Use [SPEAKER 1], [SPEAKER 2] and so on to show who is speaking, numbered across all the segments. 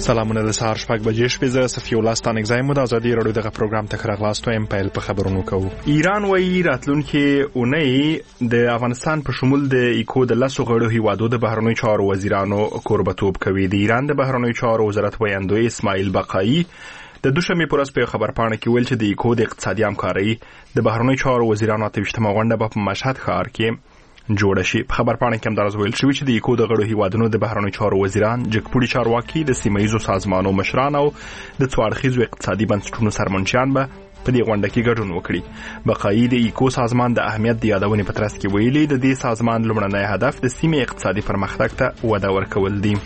[SPEAKER 1] سلامونه د سهار شپږ بجې شپې زه صفي الله ستانک زایم د ازادي رادیو دغه پروګرام ته راغلاستو ام پیل په خبرونو کوو. ایران وایي راتلونکي اونۍ د افغانستان په شمول د ایکو د لاسو غړو هیوادو د بهرنیو چارو وزیرانو کوربتوب کوي. د ایران د بهرنیو چارو وزارت ویاندوی اسماعیل بقایي د دوشنبه پر ورځ په خبرپاڼه کې ویل چې د ایکو د اقتصادي همکارۍ د بهرنیو چارو وزیرانو 28مه غونډه په مشهد ښار کې جوړه شي. په خبرپاڼه کې همدارس ویل شوی چې د ایکو د غړو هیوادونو د بهرنیو چارو وزیران، جګپوړي چارواکي، د سیمه‌ییزو سازمانونو مشران او د څوارخیزو اقتصادي بنسټونو سرمنشیان به په دې غونډه کې ګډون وکړي. بقایي د ایکو سازمان د اهمیت د یادونې په ترڅ کې ویلي د دې سازمان لومړنی هدف د سیمې اقتصادي پرمختګ ته وده ورکول دي.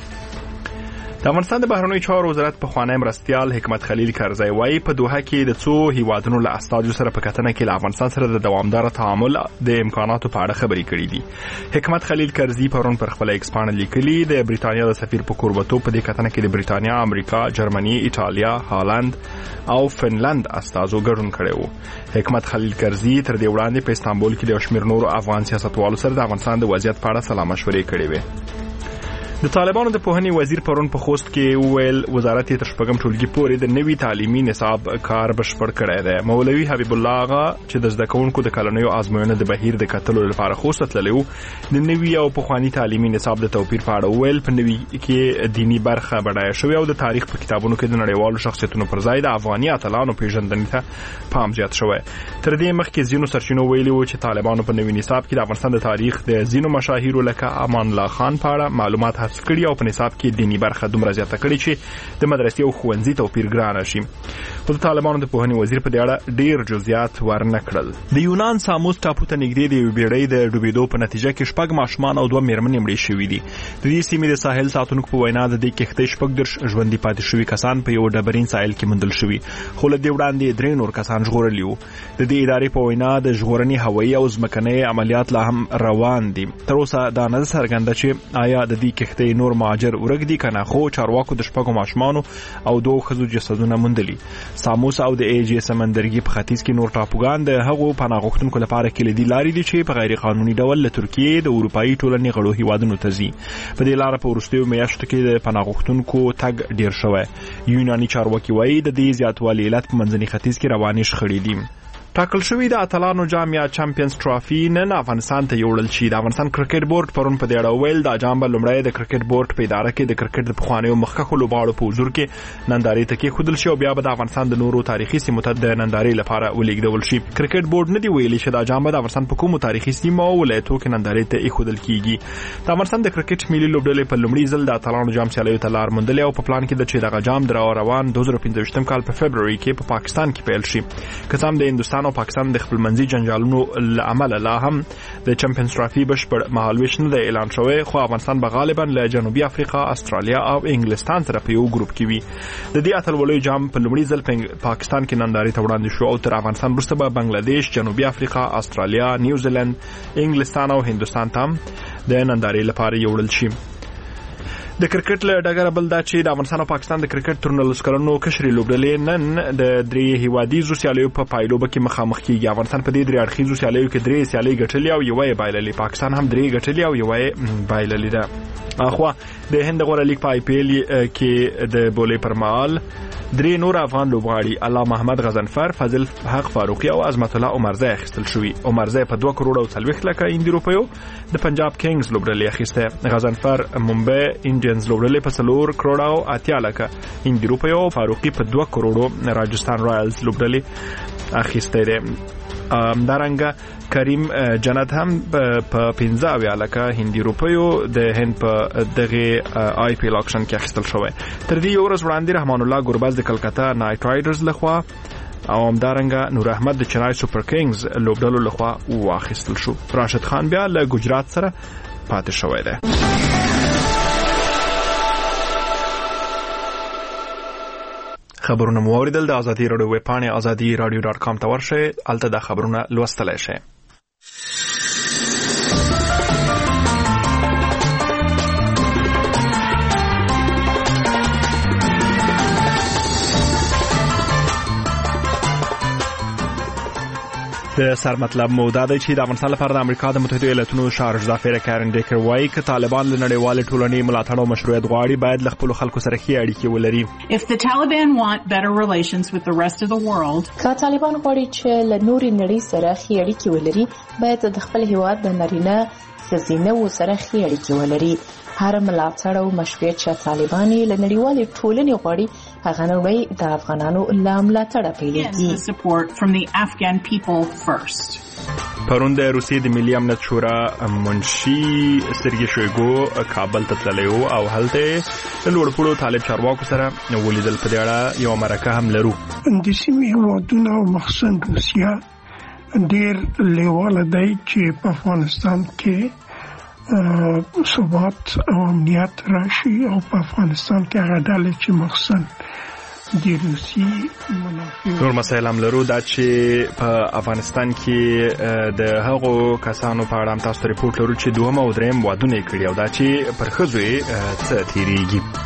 [SPEAKER 1] د افغانستان د بهرنیو چارو وزارت په خوانی مرستیال حکمت خلیل کرزی وايي په دوحه کې د څو هیوادونو له استازو سره په کتنه کې له افغانستان سره د دوامدار تعامل د امکاناتو په اړه خبرې کړې دي. حکمت خلیل کرزی پرون پر خپل ایکس باندې لیکلي د بریتانیا د سفیر په کوربتوب په دې کتنه کې د بریتانیا، امریکا، جرمني، ایټالیا، هالند او فنلند استازو ګډون کړی وو. حکمت خلیل کرزی تر دې وړاندې په استانبول کې د شمیر نورو افغان سیاستوالو سره د افغانستان د وضعیت په اړه سلا مشورې کړې وې. د طالبانو د پوهنې وزیر پرون په خوست کې ویل وزارت تر شپږم ټولګي پورې د نوي تعلیمي نصاب کار بشپړ کړی دی. مولوي حبیب الله آغا چې د زده کوونکو د کلنیو ازموینو د بهیر د کتلو لپاره خوست تللی و، د نوي او پخواني تعلیمي نصاب د توپیر په اړه ویل په نوي کې دینی برخه بډایه شوې او د تاریخ په کتابونو کې د نړیوالو شخصیتونو پر ځای د افغاني اتلانو پیژندنې ته پام زیات شوی. تر دې مخکې ځینو سرچینو ویلي و چې طالبانو په نوي نصاب کې د افغانستان د تاریخ د ځینو مشاهیرو لکه امان الله خان په اړه معلومات حذف کړي او په نصاب کې دینی برخه دومره زیاته کړي چې د مدرسې او ښوونځي توپیر ګرانه شي. خو د طالبانو د پوهنې وزیر په دې اړه ډیر جزئیات ورنه کړل. د یونان ساموس ټاپو ته نږدې د یوې بیړۍ د ډوبېدو په نتیجه کې شپږ ماشومان او 2 مېرمنې مړې شوي دي. د دې سیمې د ساحل ساتونکو په وینا د دې کښتۍ 14 ژوندي پاتې شوي کسان په یو ډبرین ساحل کې موندل شوي، خو له دې وړاندې 3 نور کسان ژغورلي وو. د دې ادارې په وینا د ژغورنې هوایي او ځمکني عملیات لا هم روان دي. تر اوسه دا نه څرګنده چې آیا د دې کښتۍ نور مهاجر ورګ دي کنه، خو چارواکو د شپږو ماشومانو او 2 ښځو جسدونه موندلي. ساموس او د ایجی سمندرګي په ختیځ کې نور ټاپوګان د هغو پناه غوښتونکو لپاره کلیدي لارې دي چې په غیر قانوني ډول له ترکیې د اروپایي ټولنې غړو هیوادونو ته ځي. په دې لار په وروستیو میاشتو کې د پناه غوښتونکو تګ ډیر شوی. یوناني چارواکي وایي د دې زیاتوالي علت په منځني ختیځ کې رواني شخړې دي. ټاکل شوی د اتلانو جام یا چمپیونز ټرافي نن افغانستان ته یوړل شي. د افغانستان کرکټ بورډ پرون په دې اړه ویل د جام لومړی د کرکټ بورډ په اداره کې د کرکټ د پخوانیو مخکښو لوبغاړو په حضور کې نندارې ته کېښودل شي او بیا به د افغانستان د نورو تاریخي سیمو ته د نندارې لپاره ولېږدول شي. کرکټ بورډ نه دی ویلي چې دا جام د افغانستان په کومو تاریخي سیمو او ولایتو کې نندارې ته ایښودل کیږي. د افغانستان د کرکټ ملي لوبډلې په لومړي ځل د اتلانو جام سیالیو ته لار موندلې او په پلان کې د چې دغه جام د روان 2015 کال په فبروري کې په پاکستان کې پیل شي. که څه هم د هندوستان او پاکستان د منځي جنجالونو لامل لا هم د چمپیونز ټرافي بشپړ مهالویش نه اعلان شوی، خو افغانستان به غالبا له جنوبي افریقا، استرالیا او انګلستان سره په یو ګروپ کې وي. د دې اتلولیو جام په لومړي ځل پاکستان کې نندارې ته وړاندې شو او تر افغانستان وروسته به بنگلاديش، جنوبي افریقا، استرالیا، نیوزیلند، انګلستان او هندوستان ته د نندارې لپاره یوړل شي. د کرکټ له ډګره بل دا چې د افغانستان او پاکستان د کرکټ تر 19 کلنو کشري لوبډلې نن د 3 هیوادیزو سیالیو په پایلوبه کې مخامخ کیږي. افغانستان په دې 3 اړخیزو سیالیو کې 3 سیالۍ ګټلې او یوه یې بایللې. پاکستان هم 3 ګټلې او یوه یې بایللې ده. اخوا د هند غوره لیګ په آی پی ایل کې د بولې پر مهال 3 نور افغان لوبغاړي الله محمد غضنفر، فضل حق فاروقي او عظمت الله عمرزی اخیستل شوي. عمرزی په 2 کروڑ او 40 لک اندي روپیو د پنجاب کینګز لوبډلې اخیسته. غضنفر ممبئی انډینز لوبډلې په 4 کروڑ او 80 لک اندي روپیو، فاروقي په 2 کروڑ راجستان رایلز لوبډلې اخیسته ده. دارنګه کریم جنت هم په 15 لک هندي روپیو د هند په دغه آی پی ایل اکشن کې اخیستل شوی. تر دې یو ورځ وړاندې رحمان الله ګورباز د کلکتا نایټ رایډرز لخوا او همدارنګه نور احمد د چنای سوپر کینګز لوبډلو لخوا واخیستل شو. راشد خان بیا له ګجرات سره پاتې شوی دی. خبرونه مو اوریدل. د ازادي رادیو ویب پاڼه azadi.radio.com ته ورشئ، الته د خبرونه لوستلای شئ. د سر مطلب مو دا دی چې د افغانستان لپاره د امریکا د متحده ایالاتونو شارج ظافره کارن ډیکر وایي چې طالبان له نړیوالې ټولنې ملاتړ او مشروعیت غواړي باید له خپل خلکو سره ښې اړیکې ولري.
[SPEAKER 2] If the Taliban want better relations with the rest of the world,
[SPEAKER 3] که طالبان غواړي چې له نورې نړۍ سره ښې اړیکې ولري باید د خپل هیواد د نارینه ښځینه سره ښې اړیکې ولري. هر ملاتړ او مشروعیت چې طالبان له نړیوالې ټولنې غواړي هغه نړۍ د افغانانو له ملاتړه پیلېږي.
[SPEAKER 2] support from the Afghan people first.
[SPEAKER 1] پرون د روسیې د ملي امنیت شورا منشي سرګي شویګو کابل ته تللی و او هلته د لوړپوړو طالب چارواکو سره ولیدل. په دې اړه یو مرکه هم لرو.
[SPEAKER 4] د سیمې هیوادونه او مخصوصا روسیه ډېر لیواله دی چې په افغانستان کې ثبات او امنیت راشي او په افغانستان کې هغه ډلې چې مخصوصا د روسي منافع
[SPEAKER 1] نور مسایل هم لرو دا چې په افغانستان کې د هغو کسانو په اړه هم تاسو ته ریپورټ لرو چې دوهم او دریم وادونه یې کړي او دا چې پر ښځو یې څه تېرېږي.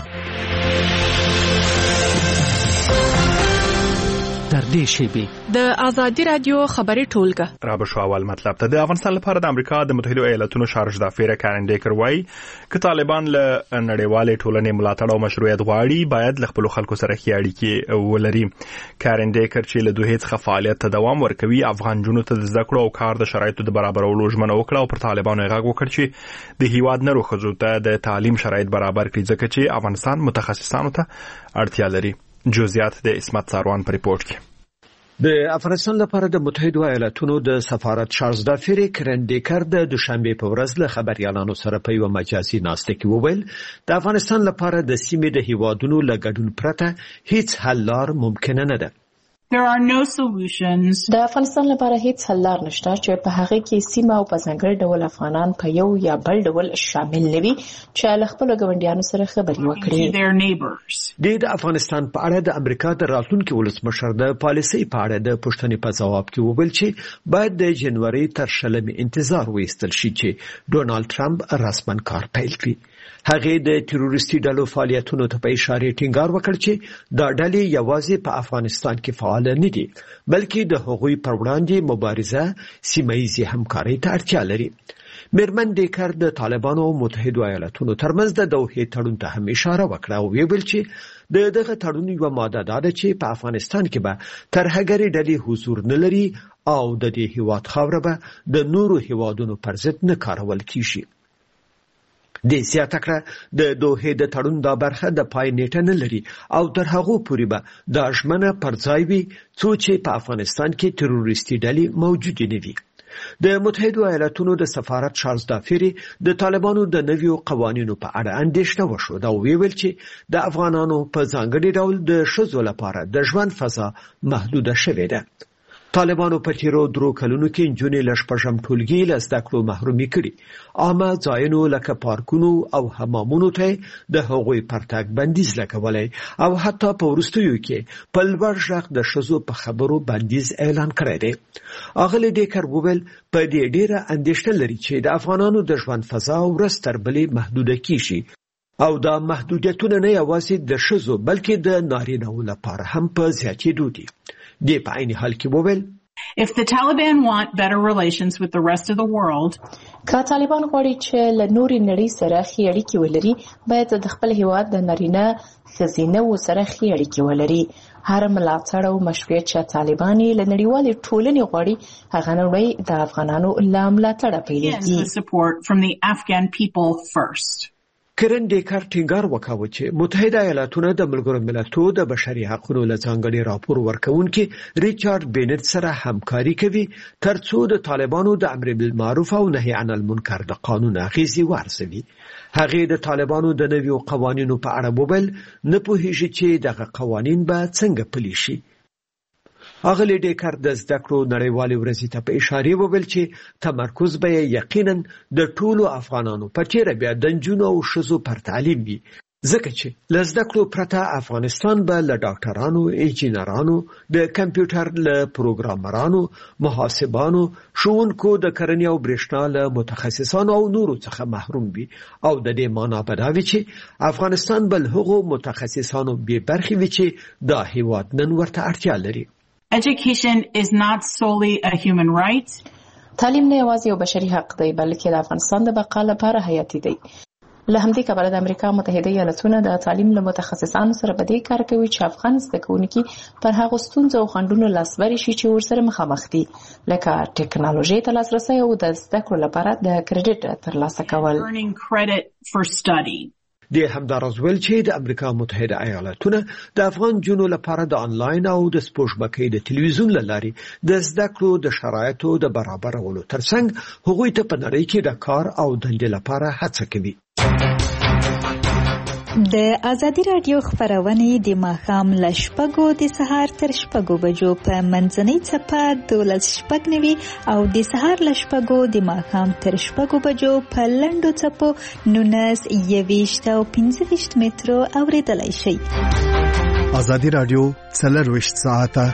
[SPEAKER 5] د آزادی رادیو خبري ټولګه
[SPEAKER 1] را بشو اول مطلب ته د افغانستان لپاره د امریکا د متحده ایالاتونو شارج ظافره کارن ډیکر وایي چې طالبان له نړیوالې ټولنې ملاتړ او مشروعیت غواړي باید له خپل خلکو سره ښې اړیکې ولري. کارن ډیکر چې له دوه څخه فعالیت ته دوام ورکوي افغان جنونو ته د زده کړو او کار د شرایطو د برابرولو ژمنه وکړه او پر طالبانو غږ وکړ چې د هیواد نورو ښځو ته د تعلیم شرایط برابر کړي ځکه چې افغانستان متخصصانو ته اړتیا لري. جزئیات د اسمت ساروان په ریپورت کې.
[SPEAKER 6] د افغانستان لپاره د متحده ایالاتونو د سفارت چارلز دافری کرن ډیکر د دوشنبه په ورځ له خبريالانو سره په یو مجازي ناسته کې وویل د افغانستان لپاره د سیمې د هیوادونو له ګډون پرته هیڅ حل لار ممکن نه ده.
[SPEAKER 2] There are no solutions.
[SPEAKER 3] د افغانستان لپاره هیڅ حل لار نشته چې په هغه کې سیمه او په ځانګړي ډول افغانان په یو یا بل ډول شامل نوي چې له خپل ګاونډیانو سره خبرې وکړي.
[SPEAKER 6] د افغانستان په اړه د امریکا د راتلونکي ولسمشر د پالیسي په اړه د پوښتنې په ځواب کې وویل چې باید د جنوري تر 20 انتظار وایستل شي چې ډونالد ټرمپ رسماً کار پیل کړي. هغه د تروریستي ډلو فعالیتونو ته په اشاره ټینګار وکړ چې دا ډلې یوازې په افغانستان کې فعال نه دي بلکې د هغوی پر وړاندې مبارزه سیمه‌ییزه همکارۍ ته اړتیا لري. میرمن ډیکر د طالبانو او متحده ایالاتونو ترمنځ د دوحې تړون ته هم اشاره وکړه او ویل چې دغه تړون یو ماده ده چې په افغانستان کې به ترهګري ډلې حضور نه لري او د دې هیواد خاوره به د نورو هیوادونو پر ضد نه کارول کیږي. د زیاته کړه د دوحې د تړون دا برخه د پای نیټه نه لري او تر هغه پورې به د ژمنه پر ځای وي څو چې په افغانستان کې تروریستي ډلې موجود نه وي. د متحده ایالاتونو د سفارت چارلز دافری د طالبانو د نویو قوانینو په اړه اندېښنه وښوده او ویل چې د افغانانو په ځانګړي ډول د ښځو لپاره د ژوند فضا محدوده شوې ده. طالبانو په تیرو درو کلونو کې نجونې له شپږم ټولګي له زده کړو محرومې کړي. عامه ځایونو لکه پارکونو او حمامونو ته د هغوی پرتګ بندیز لګولی او حتی په وروستیو کې په لوړ غږ د ښځو په خبرو بندیز اعلان کړی دی. اغلې ډیکر وویل په دې ډیره اندېښنه لري چې د افغانانو د ژوند فضا ورځ تر بلې محدوده کیږي او دا محدودیتونه نه یوازې د ښځو بلکې د نارینه‌و لپاره هم په زیاتېدو دي. دی په عین حال کې وویل
[SPEAKER 2] If the Taliban want better relations with the rest of the world,
[SPEAKER 3] که طالبان غواړي چې له نورې نړۍ سره ښې اړیکې ولري باید د خپل هیواد د نارینه ښځینه سره ښې اړیکې ولري. هر ملاتړ او مشروعیت چې طالبان له نړیوالې ټولنې غواړي هغه نړۍ د افغانانو له ملاتړه پیلېږي.
[SPEAKER 2] support from the Afghan people first.
[SPEAKER 6] کرن ډیکر ټینګار وکاوه چې متحده ایالاتونه د ملګرو ملتونو د بشري حقوقو له ځانګړي راپور ورکونکي ریچارډ بینټ سره همکاري کوي ترڅو د طالبانو د امر بالمعروف او نهي عن المنکر د قانون اغیزي وارزوي. هغه د طالبانو د نویو قوانینو په اړه وویل نه پوهیږي چې دغه قوانین به څنګه پلي شي. اغلی ډیکر د زده کړو نړیوالې ورځې ته په اشاره وویل چې تمرکز به یقینا د ټولو افغانانو په چیرې بیا د نجونو او ښځو پر تعلیم وي ځکه چې له زده کړو پرته افغانستان به له ډاکټرانو، انجینرانو، د کمپیوټر له پروګرامرانو، محاسبانو، ښوونکو د کرنې او برېښنا له متخصصانو او نورو څخه محروم وي او د دې معنا به دا وي چې افغانستان به له هغو متخصصانو بې برخې وي چې دا هیواد نن ورته اړتیا لري.
[SPEAKER 2] Education is not solely a human right.
[SPEAKER 3] تعلیم نه یوازې یو بشري حق دی بلکې د افغانستان د بقا لپاره حیاتي دی. له همدې کبله د امریکا متحده ایالتونو د تعلیم له متخصصانو سره په دې کار کوي چې افغان زده کوونکي پر هغو ستونزو او خنډونو لاسبري شي چې ورسره مخامخ دي، لکه ټکنالوژي ته لاسرسی او د زده کړو لپاره د کریډټ ترلاسه کول.
[SPEAKER 2] Earning credit for study.
[SPEAKER 6] د همدارس ویل چې د امریکا متحده ایالاتونو د افغان جنو لپاره د انلاین او د سپوږمکۍ د تلویزیون لاري د زده کړو د شرایطو د برابرولو ترڅنګ هغوی ته په نړۍ کې د کار او دندې لپاره هڅه کوي.
[SPEAKER 7] د ازادي رادیو خبرونه د ماښام له 6 د سهار تر 6 بجو په منځنۍ چپه 12:09 او د سهار له 6 د ماښام تر 6 بجو په لنډو چپو 19 او 15 مترو اوریدلای شئ.
[SPEAKER 8] ازادي رادیو 24 ساعته.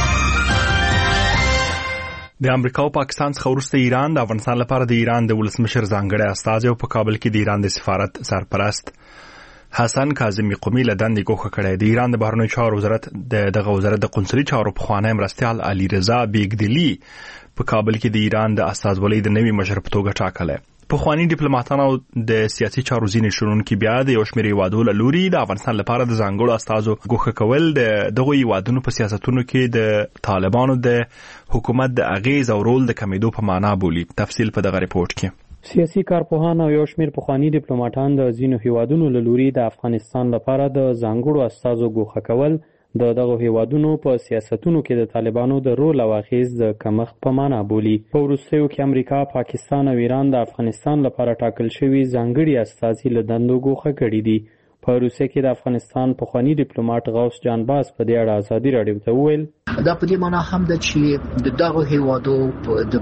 [SPEAKER 1] د امریکا او پاکستان څخه وروسته ایران د افغانستان لپاره د ایران د ولسمشر ځانګړی استازی په کابل کې د ایران د سفارت سرپرست حسن کاظمی قومي له دندې ګوښه کړې. د ایران د بهرنیو چارو وزارت دغه وزارت د قونسلي چارو پخوانی مرستیال علي رضا بیګدلی په کابل کې د ایران د استازولۍ د نوي مشر په توګه ټاکلی. پخوانی ډیپلوماټانو د سیاسي چارو ځینې شنونکي بیا د یو شمېر هیوادونو له لوري د افغانستان لپاره د ځانګړو استازو ګوښه کول د دغو هیوادونو په سیاستونو کې د طالبانو د حکومت د اغیز او رول د کمیدو په معنا بولي. تفصیل په دغه ریپورت کې.
[SPEAKER 9] سیاسي کارپوهان او یو شمېر پخوانی ډیپلوماټان د ځینو هیوادونو له لوري د افغانستان لپاره د ځانګړو استازو ګوښه کول د دغه هیوادونو په سیاستونو کې د طالبانو د رول او اغیز د کمښت په معنا بولي. په وروستیو کې امریکا، پاکستان او ایران د افغانستان لپاره ټاکل شوي ځانګړي استازي له دندو ګوښه کړي دي. په روسیه کې د افغانستان پخوانی ډیپلوماټ غوث جان باز په دې اړه ازادي راډیو ته وویل
[SPEAKER 10] دا په دې معنی هم ده چې د دغه هیوادو د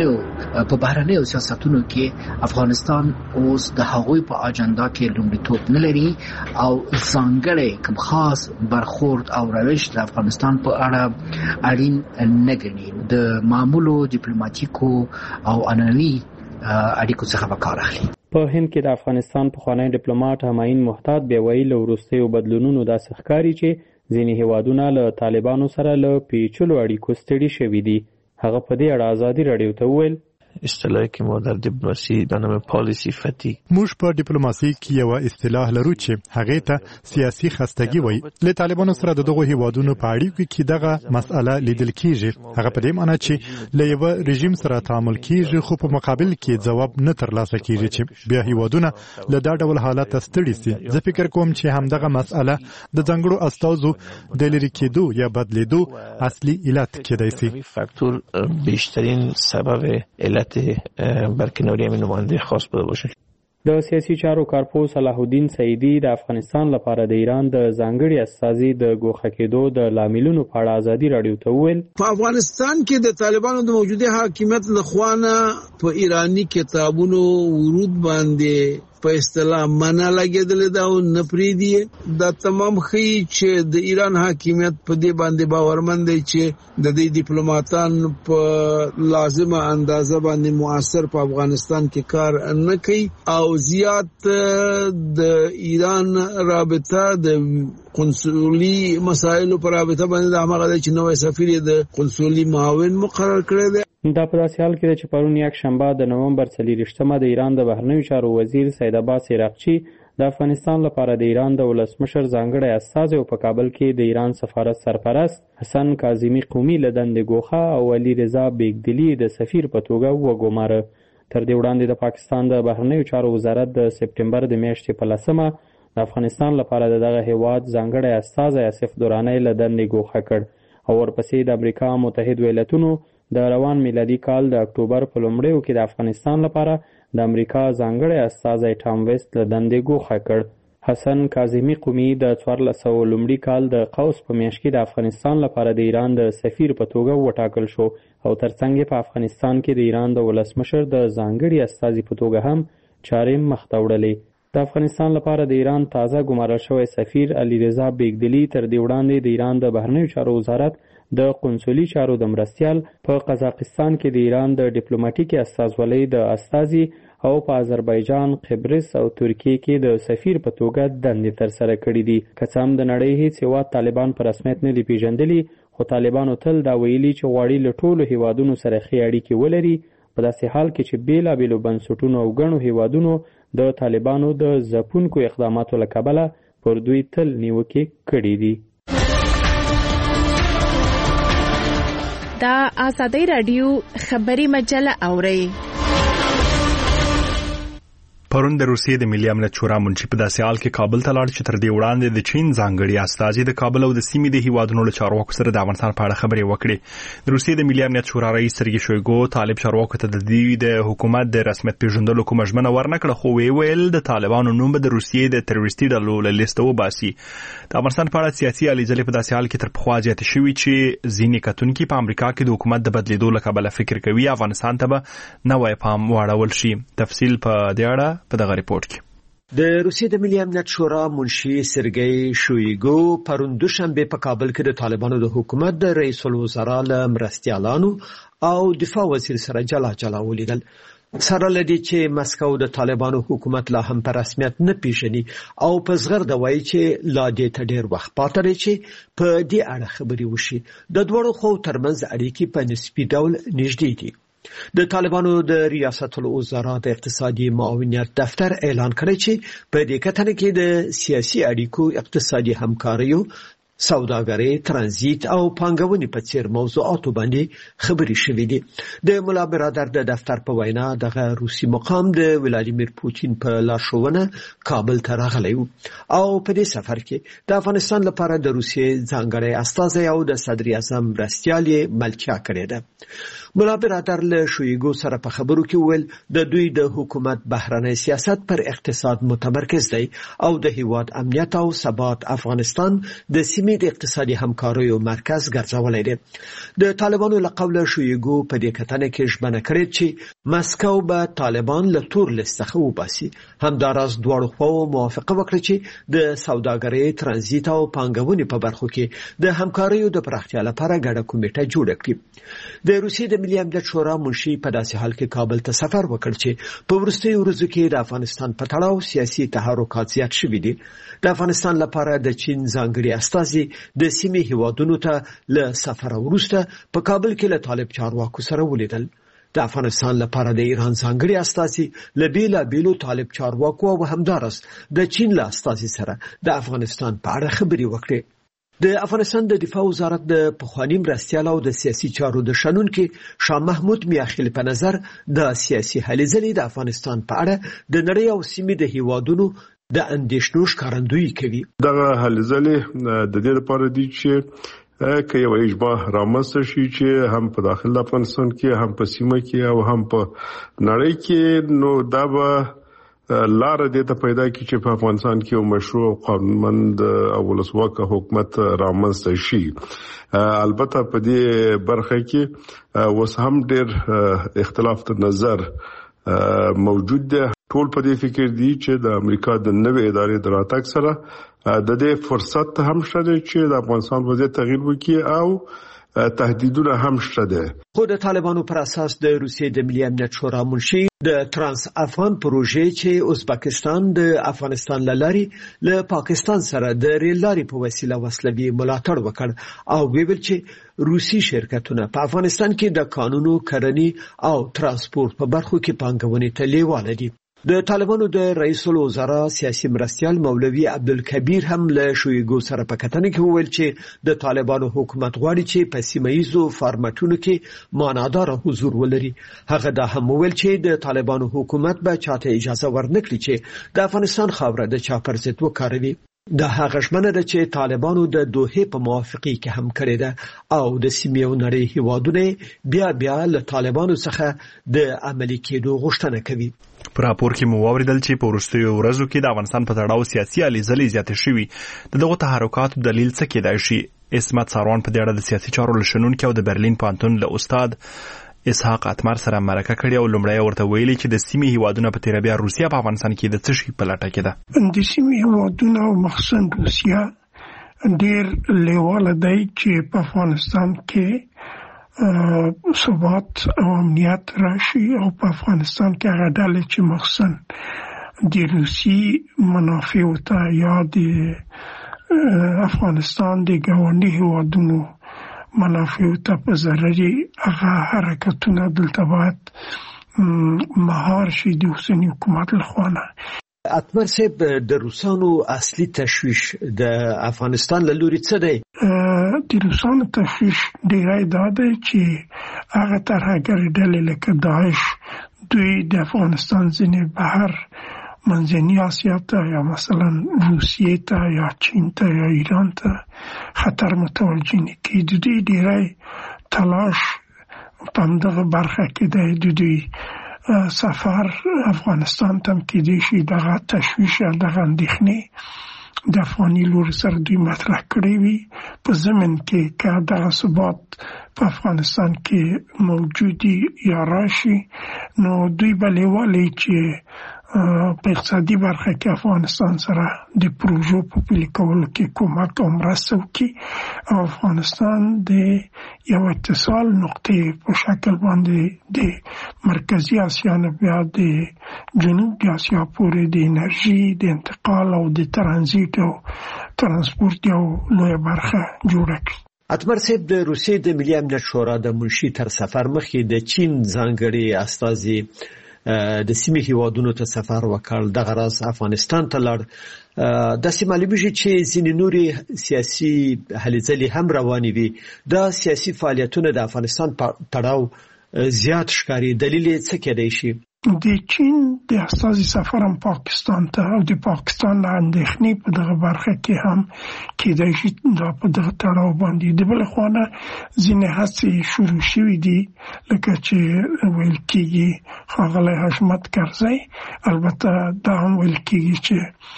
[SPEAKER 10] بهرنیو سیاستونو کې افغانستان اوس د هغوی په اجنډا کې لومړیتوب نه لري او ځانګړی کوم خاص برخورد او روش د افغانستان په اړه اړین نه ګڼي. د معمولو ډیپلوماټیکو او عنعنوي اړیکو څخه به کار اخلي.
[SPEAKER 9] په هند کې د افغانستان پخوانی ډیپلوماټ همایون محتاط بیا ویل وروستیو بدلونونو داسې ښکاري چې ځینې هیوادونه له طالبانو سره له پیچلو اړیکو ستړي شوي دي. هغه په دې اړه ازادي راډیو ته وویل
[SPEAKER 11] اصطلاحی که ما در دیپلماسی به نام پالیسی فتی
[SPEAKER 8] موږ په ډیپلوماسي کې یو اصطلاح لرو چې هغه ته سیاسي خستګي وایي. له طالبانو سره دغه هیوادونو په اړیکو کې دغه مسأله لیدل کیږي. هغه په دې معنی چې له یو رژیم سره تعامل کیږي خو په مقابل کې ځواب نه ترلاسه کیږي چې بیا هیوادونه له دا ډول حالات ستړي سي. زه فکر کوم چې همدغه مسأله د ځانګړو استازو د لری کېدو یا بدلیدو اصلي علت کېدای شي.
[SPEAKER 11] فاکتور بیشترین سبب برکناری همین نماینده خاص بوده باشه.
[SPEAKER 9] د سیاسي چارو کارپو صلاح الدین سعیدی د افغانستان لپاره د ایران د ځانګړي استازي د ګوښه کېدو د لاملونو په اړه ازادي راډیو ته وویل
[SPEAKER 12] په افغانستان کې د طالبانو د موجوده حاکمیت لخوانه په ایرانی کتابونو ورود باندې په اصطلاح منع لګیدل دا او نپریدي دا تمام خي چې د ایران حاکمیت په دې باندې باورمند دی چې د دې ډیپلوماټان په لازمه اندازه باندې موثر په افغانستان کې کار نه کوي او زیات د ایران رابطه د قنصلي مسایلو پر رابطه باندې د هغه چې نوې سفیر د قنصلي معاون مقرر کړی دی.
[SPEAKER 9] دا په داسې حال کې ده چې پرون یک شنبه د نومبر 24 د ایران د بهرنیو چارو وزیر سید عباس عراقچی د افغانستان لپاره د ایران د ولسمشر ځانګړی استازی او په کابل کې د ایران سفارت سرپرست حسن کاظمی قومي له دندې ګوښه او علي رضا بیګدلی د سفیر په توګه وګوماره. تر دې وړاندې د پاکستان د بهرنیو چارو وزارت د سپټمبر د میاشتې په 10 د افغانستان لپاره دغه هیواد ځانګړی استازی اسف دورانی له دندې ګوښه کړ او ورپسې د امریکا متحده ایالاتونو د روان میلادي کال د اکتوبر په لومړیو کې د افغانستان لپاره د امریکا ځانګړی استازی ټام ویسټ له دندې ګوښه کړ. حسن کاظمی قومي د 1400 لومړي کال د قوس په میاشت کې د افغانستان لپاره د ایران د سفیر په توګه وټاکل شو او ترڅنګ په افغانستان کې د ایران د ولسمشر د ځانګړي استازي په توګه هم چارې مخ ته وړلې. د افغانستان لپاره د ایران تازه ګمارل شوی سفیر علي رضا بیګدلی تر دې وړاندې د ایران د بهرنیو چارو وزارت د قونسلي چارو د مرستیال په قزاقستان کې د ایران د ډیپلوماټیکي استازولۍ د استازي او په آذربایجان، قبرس او ترکیه کې د سفیر په توګه دندې ترسره کړې دي. که څه هم د نړۍ هیڅ هیواد طالبان په رسمیت نه دي پیژندلي خو طالبانو تل دا ویلي چې غواړي له ټولو هیوادونو سره ښې اړیکې ولري، په داسې حال کې چې بیلابیلو بنسټونو او ګڼو هیوادونو د طالبانو د ځپونکو اقداماتو له کبله پر دوی تل نیوکې کړي دي.
[SPEAKER 5] دا آزادی رادیو خبری مجله اورئ.
[SPEAKER 1] پرون د روسیې د ملي امنیت شورا منشي په داسې حال کې کابل ته لاړ چې تر دې وړاندې د چین ځانګړي استازي د کابل او د سیمې د هیوادونو له چارواکو سره د افغانستان په اړه خبرې وکړې. د روسیې د ملي امنیت شورا رئیس سرګي شویګو طالب چارواکو ته د دې د حکومت د رسمیت پیژندلو کومه ژمنه ورنکړه، خو ویل د طالبانو نوم به د روسیې د تروریستي ډلو له لیسته وباسي. د افغانستان په اړه سیاسي هلې ځلې په داسې حال کې تر پخوا زیاتې شوي چې ځینې کتونکي په امریکا کې د حکومت د بدلیدو له کبله فکر کوي افغانستان ته به نوی پام واړول شي. تفصیل په دې اړه په دغه ریپورت کې.
[SPEAKER 6] د روسیې د ملي امنیت شورا منشي سرګي شویګو پرون دوشنبه په کابل کې د طالبانو د حکومت د رئیس الوزرا له مرستیالانو او دفاع وزیر سره جلا ولیدل. سره لدی چې مسکو د طالبانو حکومت لا هم په رسمیت نه پیژني او په زغرده وایي چې لا دې ته ډیر وخت پاتې لري چې په دې اړه خبري وشي. د دوړو خو ترمنځ اړیکې په نسبي ډول نږدې دي. د طالبانو د ریاست الوزرا د اقتصادي معاونیت دفتر اعلان کړی چې په دې کتنه کې د سیاسي اړیکو، اقتصادي همکاریو، سوداګرۍ، ترانزیت او پانګونې په څیر موضوعاتو باندې خبري شوې دي. د مولا برادر د دفتر په وینا دغه روسي مقام د ولادیمیر پوتین په لارښوونه کابل ته راغلی و او په دې سفر کې د افغانستان لپاره د روسیې ځانګړی استازی او د صدر اعظم مرستیال ملتیا کړی ده. مولا برادر له شویګو سره په خبرو کې ویل د دوی د حکومت بهرنی سیاست پر اقتصاد متمرکز دی او د هیواد امنیت او ثبات افغانستان د سیمې د اقتصادي همکاریو مرکز ګرځولای دی. د طالبانو له قوله شویګو په دې کتنه کې ژمنه کړې چې مسکو به طالبان له تور لیست څخه وباسي. همداراز دواړو خواو موافقه وکړه چې د سوداګرۍ، ترانزیت او پانګونې په برخو کې د همکاریو د پراختیا لپاره ګډه کمیټه جوړه کړي. د روسیې د ملي امنیت شورا منشي په داسې حال کې کابل ته سفر وکړ چې په وروستیو ورځو کې د افغانستان په تړاو سیاسي تحرکات زیات شوي دي. د افغانستان لپاره د چین ځانګړي استازي د سیمې هیوادونو ته له سفر وروسته په کابل کې له طالب چارواکو سره ولیدل. د افغانستان لپاره د ایران ځانګړي استازي له بیلابیلو طالب چارواکو او همدارس د چین له استازي سره د افغانستان په اړه خبري وکړي. د افغانستان د دفاع وزارت د پخوانی مرستیال او د سیاسي چارو د شنونکو شاه محمود میاخیل په نظر د سیاسي هلې ځلې د افغانستان په اړه د نړۍ او سیمې د هیوادونو د اندېښنو ښکارندویي کوي.
[SPEAKER 13] دغه هلې ځلې د دې لپاره دي چې که یو اشباح رامنځته شي چې هم په داخل افغانستان کې، هم په سیمه کې او هم په نړۍ کې، نو دا به لار دې ته پیدا کی چې په افغانستان کې یو مشروع او قانونمند او ولسواک حکومت رامنځته شي. البته په دې برخه کې اوس هم ډېر اختلاف نظر موجود دی. ټول په دې فکر دي چې د امریکا د نوې ادارې د راتګ سره د دې فرصت هم شته چې د افغانستان وضعیت تغییر وکړي او تهدیدونه هم شته دي.
[SPEAKER 6] خو د طالبانو پر اساس د روسیې د ملي امنیت شورا منشي د ترانس افغان پروژې چې ازبکستان د افغانستان لاري له پاکستان سره د ریل لاري په وسیله وسلوي ملاتړ وکړ او ویل چې روسي شرکتونه په افغانستان کې د قانونو، کرنې او ترانسپورت په برخو کې پانګونې ته لیواله دي. د طالبانو د رئیس الوزرا سیاسي مرستیال مولوي عبدالکبیر هم له شویګو سره په کتنه کې وویل چې د طالبانو حکومت غواړي چې په سیمایي فارمټونو کې معنادار حضور ولري. هغه دا هم وویل چې د طالبانو حکومت به چاته اجازه ورنکړي چې د افغانستان خاوره د چا پر ضد وکاروي. د هغه ژمنه ده چې طالبانو د دوحې په موافقه کې هم کړې ده او د سیمې او نړۍ هیوادونه بیا له طالبانو څخه د عملي کېدو غوښتنه کوي.
[SPEAKER 1] په راپور کې مو واوریدل چې په وروستیو ورځو کې د افغانستان په تړاو سیاسي هلې ځلې زیاتې شوي. د دغو تحرکاتو دلیل څه کېدای شي؟ اسمت ساروان په دې اړه د سیاسي چارو له شنونکي او د برلین پوهنتون له استاد اسحاق اتمر سره مرکه کړې او لومړی ورته ویلي چې د سیمې هیوادونه په تیره بیا روسیا په افغانستان کې د څه شي په لټه کې ده.
[SPEAKER 4] د سیمې هیوادونه او مخصوصا روسیا ډېر لیواله دی چې په افغانستان کې ثبات او امنیت راشي او په افغانستان کې هغه ډلې چې مخصوصا د روسي منافعو ته یا د افغانستان د ګاونډي هیوادونو منافع ته په ضرري هغه حرکتونه دلته باید مهار شي د اوسني حکومت لخوا نه.
[SPEAKER 6] اتمر صاحب د روسانو اصلي تشویش د افغانستان له لوري څه دی؟
[SPEAKER 4] د روسانو تشویش ډیری دا دی چې هغه ترهګرې ډلې لکه داعش دوی د افغانستان ځینې بهر منځني اسیا ته یا مثلا روسیې ته یا چین ته یا ایران ته خطر متوجه نه کړي. د دوی ډیری تلاش په همدغه برخه کې دی. د دوی سفر افغانستان ته کېدای شي دغه تشویش یا دغه اندېښنې د افغاني لوري سره دوی مطرح کړی وي. په ضمن کې که دغه ثبات په افغانستان کې موجودي یا راشي نو دوی به لیوالي چې په اقتصادي برخه کې افغانستان سره د پروژو په پلي کولو کې کومک او مرسته وکړي او افغانستان د یو اتصال نقطې په شکل باندې د مرکزي اسیا نه بیا د جنوبي اسیا پورې د انرژي د انتقال او د ترانزیت او ترانسپورت یو لویه برخه جوړه کړي.
[SPEAKER 6] اتمر صاحب د روسیې د ملي امنیت شورا د منشي تر سفر مخکې د چین ځانګړي استازي د سیمې هیوادونو ته سفر وکړ. دغه راز افغانستان ته لاړ. داسې معلومیږي چې ځینې نورې سیاسي هلې ځلې هم روانې وي. دا سیاسي فعالیتونه د افغانستان په تړاو زیات ښکاري. دلیل یې څه کېدای شي؟
[SPEAKER 4] د چین د استازي سفر هم پاکستان ته او د پاکستان له اندېښنې په دغه برخه کې هم کېدای شي دا په دغه تړاو باندې. د بل خوا نه ځینې هڅې شروع شوي دي لکه چې ویل کېږي ښاغلی حشمت کرزی، البته دا هم ویل کېږي چې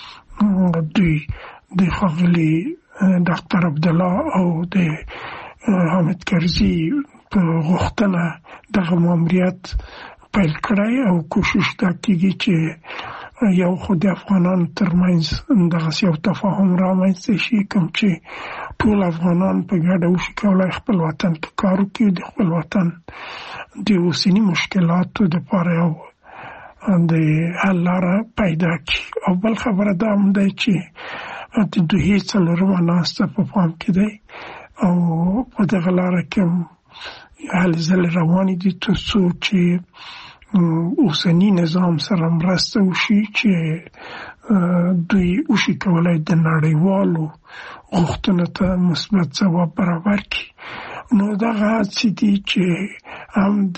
[SPEAKER 4] دوی د ښاغلي ډاکټر عبدالله او د حامد کرزي په غوښتنه دغه ماموریت پیل کړی او کوشش دا کېږي چې یو خو د افغانانو ترمنځ دغسې یو تفاهم رامنځته شي کوم چې ټول افغانان په ګډه وشي کولی خپل وطن کې کار وکړي، د خپل وطن د اوسني مشکلاتو دپاره یو د حل لاره پیدا کړي. او بل خبره دا هم دی چې د دوحې څلورمه ناسته په پام کې دی او په دغه لاره کې هلې ځلې روانې دي تر څو چې اوسني نظام سره مرسته وشي چې دوی وشي کولی د نړیوالو غوښتنو ته مثبت ځواب برابر کړي. نو دغه هڅې دي چې هم د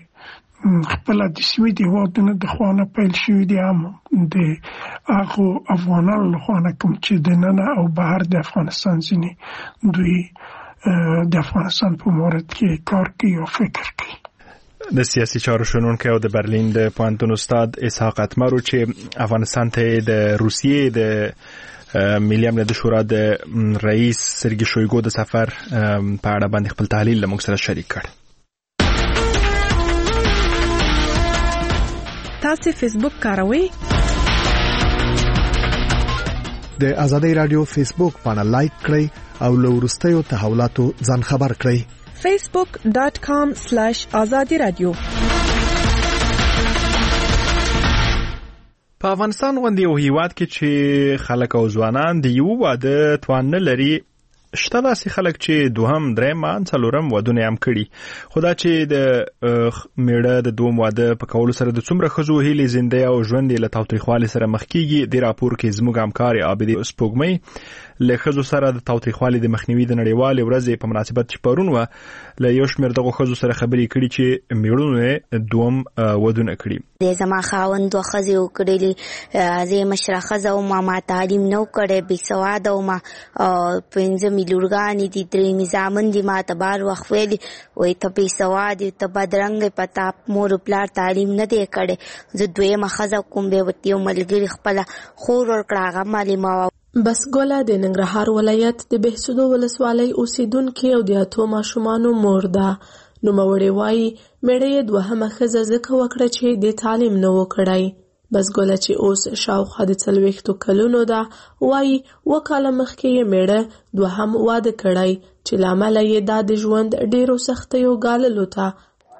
[SPEAKER 4] خپله د سیمې د هېوادونو د خوا نه پیل شوي دي، هم د هغو افغانانو له خوا نه کوم چې دننه او بهر د افغانستان ځینې دوی د افغانستان په مورد کې کار کوي او فکر کوي.
[SPEAKER 1] د سیاسي چارو شنونکی او د برلین د پوهنتون استاد اسحاق اتمر چې افغانستان ته د روسیې د ملي امنیت شورا د رئیس سرګي شویګو د سفر په اړه باندې خپل تحلیل له موږ سره شریک کړ.
[SPEAKER 5] تاسو فیسبوک کاروئ؟
[SPEAKER 14] د آزادۍ رادیو فیسبوک باندې لایک کړئ او له وروستیو تحولاتو ځان خبر کړئ.
[SPEAKER 5] facebook.com/azadi-radio.
[SPEAKER 1] په افغانستان غوندې یو هیواد کې چې خلک او ځوانان د یو واده توان نه لري، شته داسې خلک چې دوهم، درېم، څلورم ودونه هم کړي. خو دا چې د میړه د دوم واده په کولو سره د څومره ښځو هیلې زنده او ژوند یې له تاوتریخوالي سره مخ کېږي، دې راپور کې زموږ همکارې عابدې سپوږمۍ له ښځو سره د تاوتریخوالي د مخنیوي د نړیوالې ورځې په مناسبت چې پرون وه له یو شمېر دغو ښځو سره خبرې کړي چې میړونو یې دوم ودونه کړي.
[SPEAKER 15] زما خاوند دوه ښځې وکړلې، زه یې مشره ښځه وم، ما تعلیم نه و کړی، بېسواده وم، 5 لورګانې دي، 3 زامن دي. ما ته بار وخت ویلي وایي ته بېسواده یې، ته بدرنګه، په تا مور پلار تعلیم نه دی کړی. زه دویمه ښځه کوم، بیا ورته یو ملګري خپله خور ورکړه، هغه معلمه وه.
[SPEAKER 16] بس ګله د ننګرهار ولایت د بهسودو ولسوالۍ اوسیدونکې او د 8 ماشومانو مور ده. نوموړې وایي میړه یې دوهمه ښځه ځکه وکړه چې د تعلیم نه و کړی. بس ګله چې اوس شاوخوا د 40 کلونو ده، وایي 2 کاله مخکې یې میړه دوهم واده کړی چې له امله یې دا د ژوند ډېرو سختیو ګاللو ته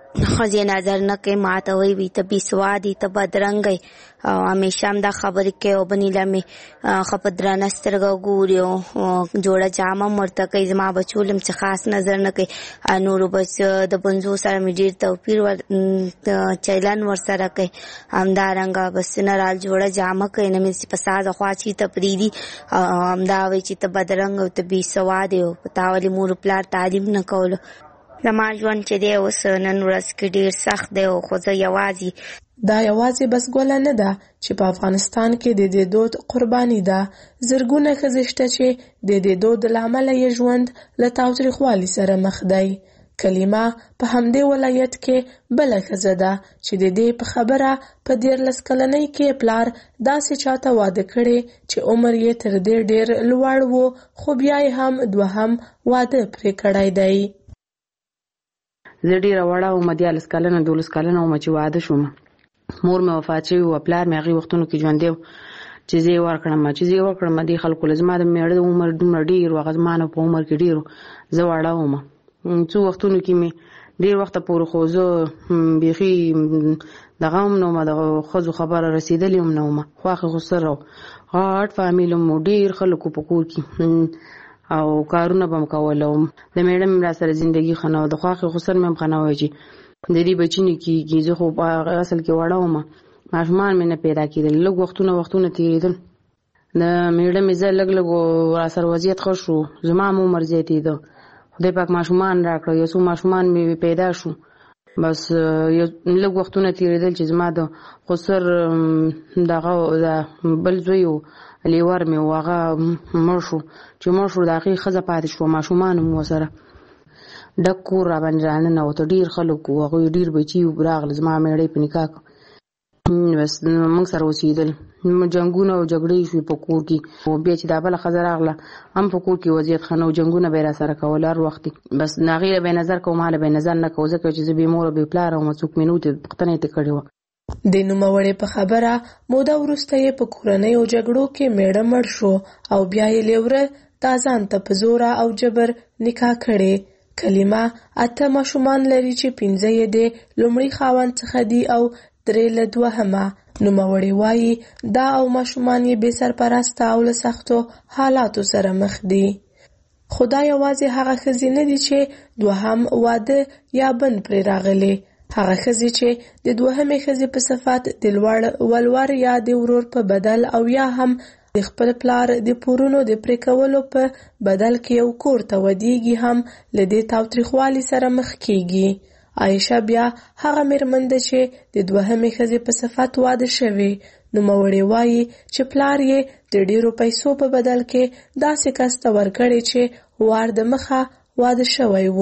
[SPEAKER 15] خزي نظر نه کوي ماته وي ته بيسوادي ته بدرنګي او همیشه هم دا خبرې کوي او بنیله مې خپدرانه سترګو ګوري او جوړه جامه مرته کوي زما بچولم چې خاص نظر نه کوي نورو بس د بنزو سره مې ډېر توپیر چیلن ورسره کوي همدارنګه بس نه رال جوړه جامه کوي نه مې په ساده خوا چې ته پریدي همدا وایي چې ته بدرنګ او ته بېسوادې او په تا ولې مور پلار تعلیم نه کولو زما ژوند چې دی اوس نن ورځ کې ډېر سخت دی او خو زه یوازې
[SPEAKER 16] دا یوازې بس ګوله نه ده چې په افغانستان کې د دې دود قرباني ده زرګونه ښځې شته چې د دې دود له امله یې ژوند له تاوتریخوالي سره مخ دی کلیمه په همدې ولایت کې بله ښځه ده چې د دې په خبره په 14 کلنۍ کې پلار داسې چاته واده کړی چې عمر یې تر دې ډېر لوړ و خو بیا یې هم دوهم واده پرې کړی دی
[SPEAKER 17] زه ډېره وړه وم 14 کلنه 12 کلنه وم چې واده شوم مور مې وفات شوی و پلار مې هغې وختونو کې ژوندی و چې زه یې ورکړم دې خلکو له زما د مېړه د عمر دومره ډېر و هغه زما نه په عمر کې ډېر و زه وړه وم څو وختونو کې مې ډېر وخته پورې خو زه بیخي دغه هم نه وم د ښځو خبره رسېدلې هم نه وم خواښې خو سره غټ فامیل وم ډېر خلکو په کور کې او کارونه به م کول او د مېړه مې را سره زندګي ښه نه وه د خواښې خو سر مې هم ښه نه وی چې د دې بچي نه کېږي زه خو په اصل کې وړه وم ماشومان مې نه پیدا کېدل لږ وختونه تېرېدل د مېړه مې زه لږ را سره وضعیت ښه شو زما هم عمر زیاتېده خدای پاک ماشومان راکړه یو څو ماشومان مې پیدا شو بس لږ وختونه تېرېدل چې زما د خسر دغه بل زوی و لیور مې و هغه مړ شو چې مړ شو د هغې ښځه پاتې شوه ماشومان هم ورسره ډک کور را باندې راننوته ډېر خلک وو هغوی ډېر بچي راغله زما مېړه یې په نکاح بس موږ سره اوسېدل جنګونه او جګړې شوې په کور کې او بیا چې دا بله ښځه راغله هم په کور کې وضعیت ښه نه و جنګونه به یې را سره کول هر وخت بس هغې له به نظر کوم هله به نظر نه کوو ځکه چې زه بې موره بې پلاره وم څوک مې نه و پوښتنه یې ترې کړې وه
[SPEAKER 16] د نوموړې په خبره موده وروسته یې په کورنیو جګړو کې مېړه مړ شو او بیا یې لیوره دا ځان ته په زوره او جبر نکاح کړې کلیمه 8 ماشومان لري چې 5 یې د لومړي خاوند څخه دي او 3 له دوهمه نوموړې وایي دا او ماشومان یې بې سرپرسته او له سختو حالاتو سره مخ دي خو دا یوازې هغه ښځې نه دي چې دوهم واده یا بن پرې راغلي هغه ښځې چې د دوهمې ښځې په صفت د لوړ ولور یا د ورور په بدل او یا هم د خپل پلار د پورونو د پرې کولو په بدل کې یو کور ته ودیږي هم له دې تاوتریخوالي سره مخ کیږي عایشه بیا هغه مېرمن ده چې د دوهمې ښځې په صفت واده شوې نوموړې وایي چې پلار یې د ډېرو پیسو په بدل کې داسې کس ته ورکړی چې وار د مخه واده شوی و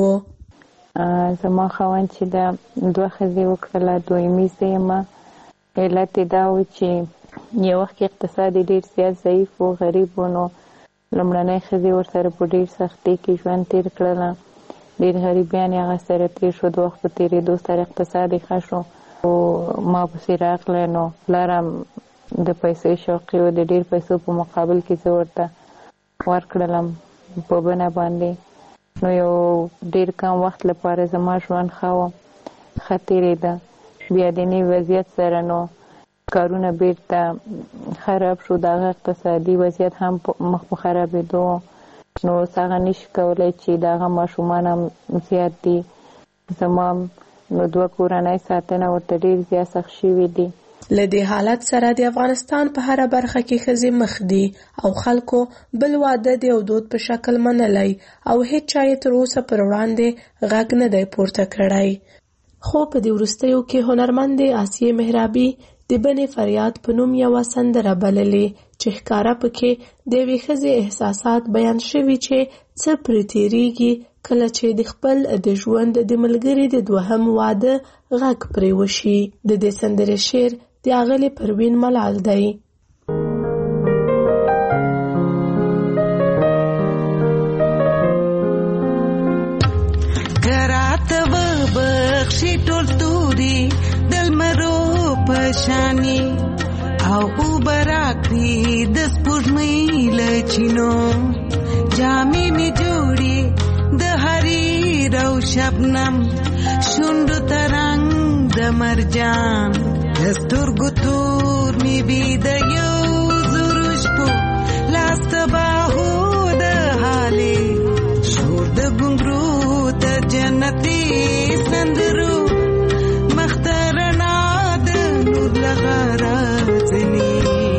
[SPEAKER 18] زما خاوند چې د 2 ښځې وکړله دویمې زه یمه علت یې دا و چې یو وخت کې اقتصاد ډېر زیات ضعیف و غریب و نو لومړنۍ ښځې ورسره په ډېر سختۍ کې ژوند تېر کړله ډېر غریبیان یې هغه سره تېر شو د وخت په تېرېدو سره اقتصاد یې ښه شو او ما پسې راغلی نو پلار هم د پیسې شوقي و د ډېر پیسو په مقابل کې زه ورته ورکړلم په بنه باندې نو یو ډېر کم وخت لپاره زما ژوند ښه تېرېده بیا د نوي وضعیت سره نو کارونه بیرته خراب شو د هغه اقتصادي وضعیت هم مخ په خرابېدو نو اوس هغه نشي کولی چې د هغه ماشومان هم زیات دي زما نو 2 کورنۍ ساتنه ورته ډېر زیات سخت شوي دي
[SPEAKER 16] له دې حالت سره د افغانستان په هره برخه کې ښځې مخ دي او خلکو بل واده د یو دود په شکل منلی او هیڅ چا یې تر اوسه پر وړاندې غږ نه دی پورته کړی خو په دې وروستیو کې هنرمندې آسیې مهرابي د بنې فریاد په نوم یوه سندره بللې چې ښکاره پکې د یوې ښځې احساسات بیان شوي چې څه پرې تېرېږي کله چې د خپل د ژوند د ملګري د دوهم واده غږ پرې وشي د دې سندرې شعر د اغلې پروین ملال دی
[SPEAKER 19] کراته وبخشي ټول توري د لمرو په شانې او اوبه راکړي د سپوږمۍ له چینو جامې مې جوړې د حریر او شبنم شونډو ترنګ د مرجان سترګو تور می بي د یو زرو شپو لاس تباهو د حالې شور د ګنګرو تر جنتي سندرو مخترنا د نور لغرازني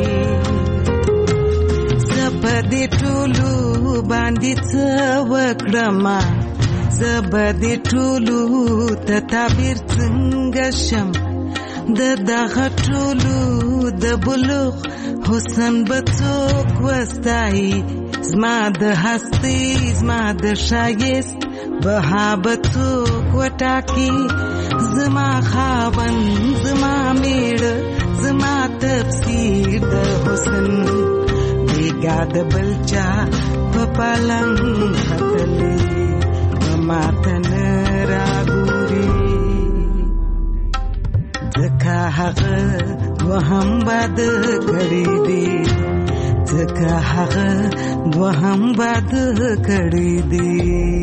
[SPEAKER 19] زبدې ټولو باندې څه وکړما زبدې ټولو ته تعبیر څنګه شم د دغه ټولو د بلوغ حسن به څوک وستایي زما د هستۍ زما د ښایست بها به څوک وټاکي زما خاوند زما میړه زما تفسیر د حسن بیګا د بل چا په پالنګ ختلې په ماته نه راګوري ځکه هغه دوهم باد کړی دی ځکه هغه دوهم باد کړی دی.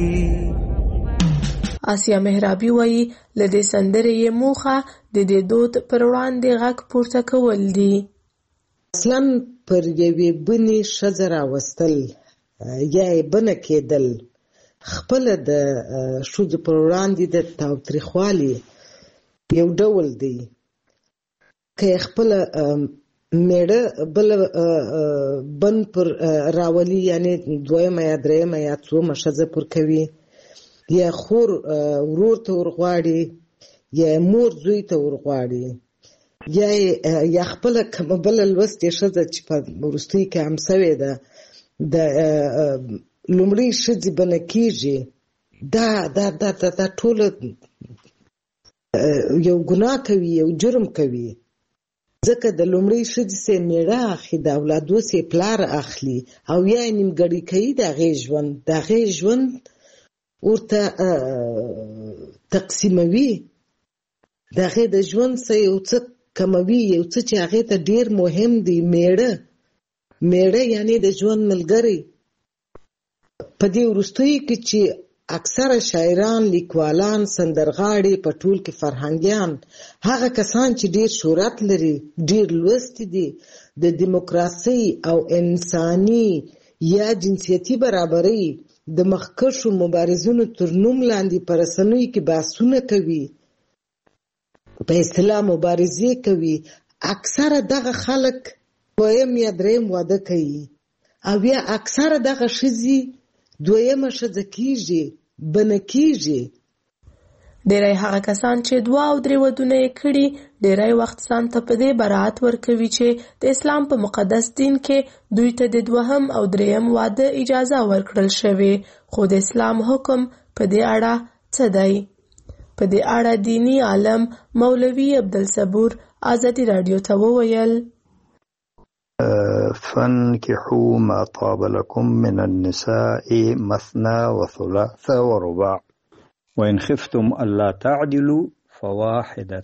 [SPEAKER 16] آسیا مهرابي وایي له دې سندرې یې موخه د دې دود پر وړاندې غږ پورته کول دي.
[SPEAKER 20] اصلا پر یوې بنې ښځه راوستل یا یې بنه کېدل خپل د ښځو پر وړاندې د تاوتریخوالي یو ډول دی. که خپل میړه بل بن پر راولي یعنی دویمه یا دریمه یا څومه ښځه پر کوي یا خور ورور ته ورغواړي یا مور زوی ته ورغواړي یا خپل کومه بله لوستې ښځه چې په وروستیو کې هم سوې ده د لومړۍ ښځې بنه کېږي دا ټوله یو ګناه کوي یو جرم کوي ځکه د لومړۍ ښځې سې میړه اخلي د اولادو سې پلار اخلي او یا یې نیمګړی کوي د هغې ژوند ورته تقسیموي د هغې د ژوند څه یو څه کموي یو څه چې هغې ته ډېر مهم دی میړه یعنی د ژوند ملګری. په دې وروستیو کې چې اکثره شاعران لیکوالان سندرغاړي په ټول کې فرهنګیان هغه کسان چې ډېر شهرت لري ډېر لوستي دي د دیموکراسۍ او انساني یا جنسیتي برابرۍ د مخکښو مبارزینو تر نوم لاندې په رسنیو کې بحثونه کوي په اصطلاح مبارزې کوي. اکثره دغه خلک دویم یا دریم واده کوي او یا اکثره دغه ښځې دویمه ښځه کېږي بنه کېږي.
[SPEAKER 16] ډېری هغه کسان چې 2 او 3 ودونه یې کړي ډېری وخت ځان ته په دې براعت ورکوي چې د اسلام په مقدس دین کې دوی ته د 2م او 3م واده اجازه ورکړل شوې. خو د اسلام حکم په دې اړه څه دی؟ په دې اړه دینی عالم مولوي عبدالصبور آزادي رادیو ته وویل
[SPEAKER 21] فانكحوا ما طاب لكم من النساء مثنى وثلاث ورباع وإن خفتم ألا تعدلوا فواحدة.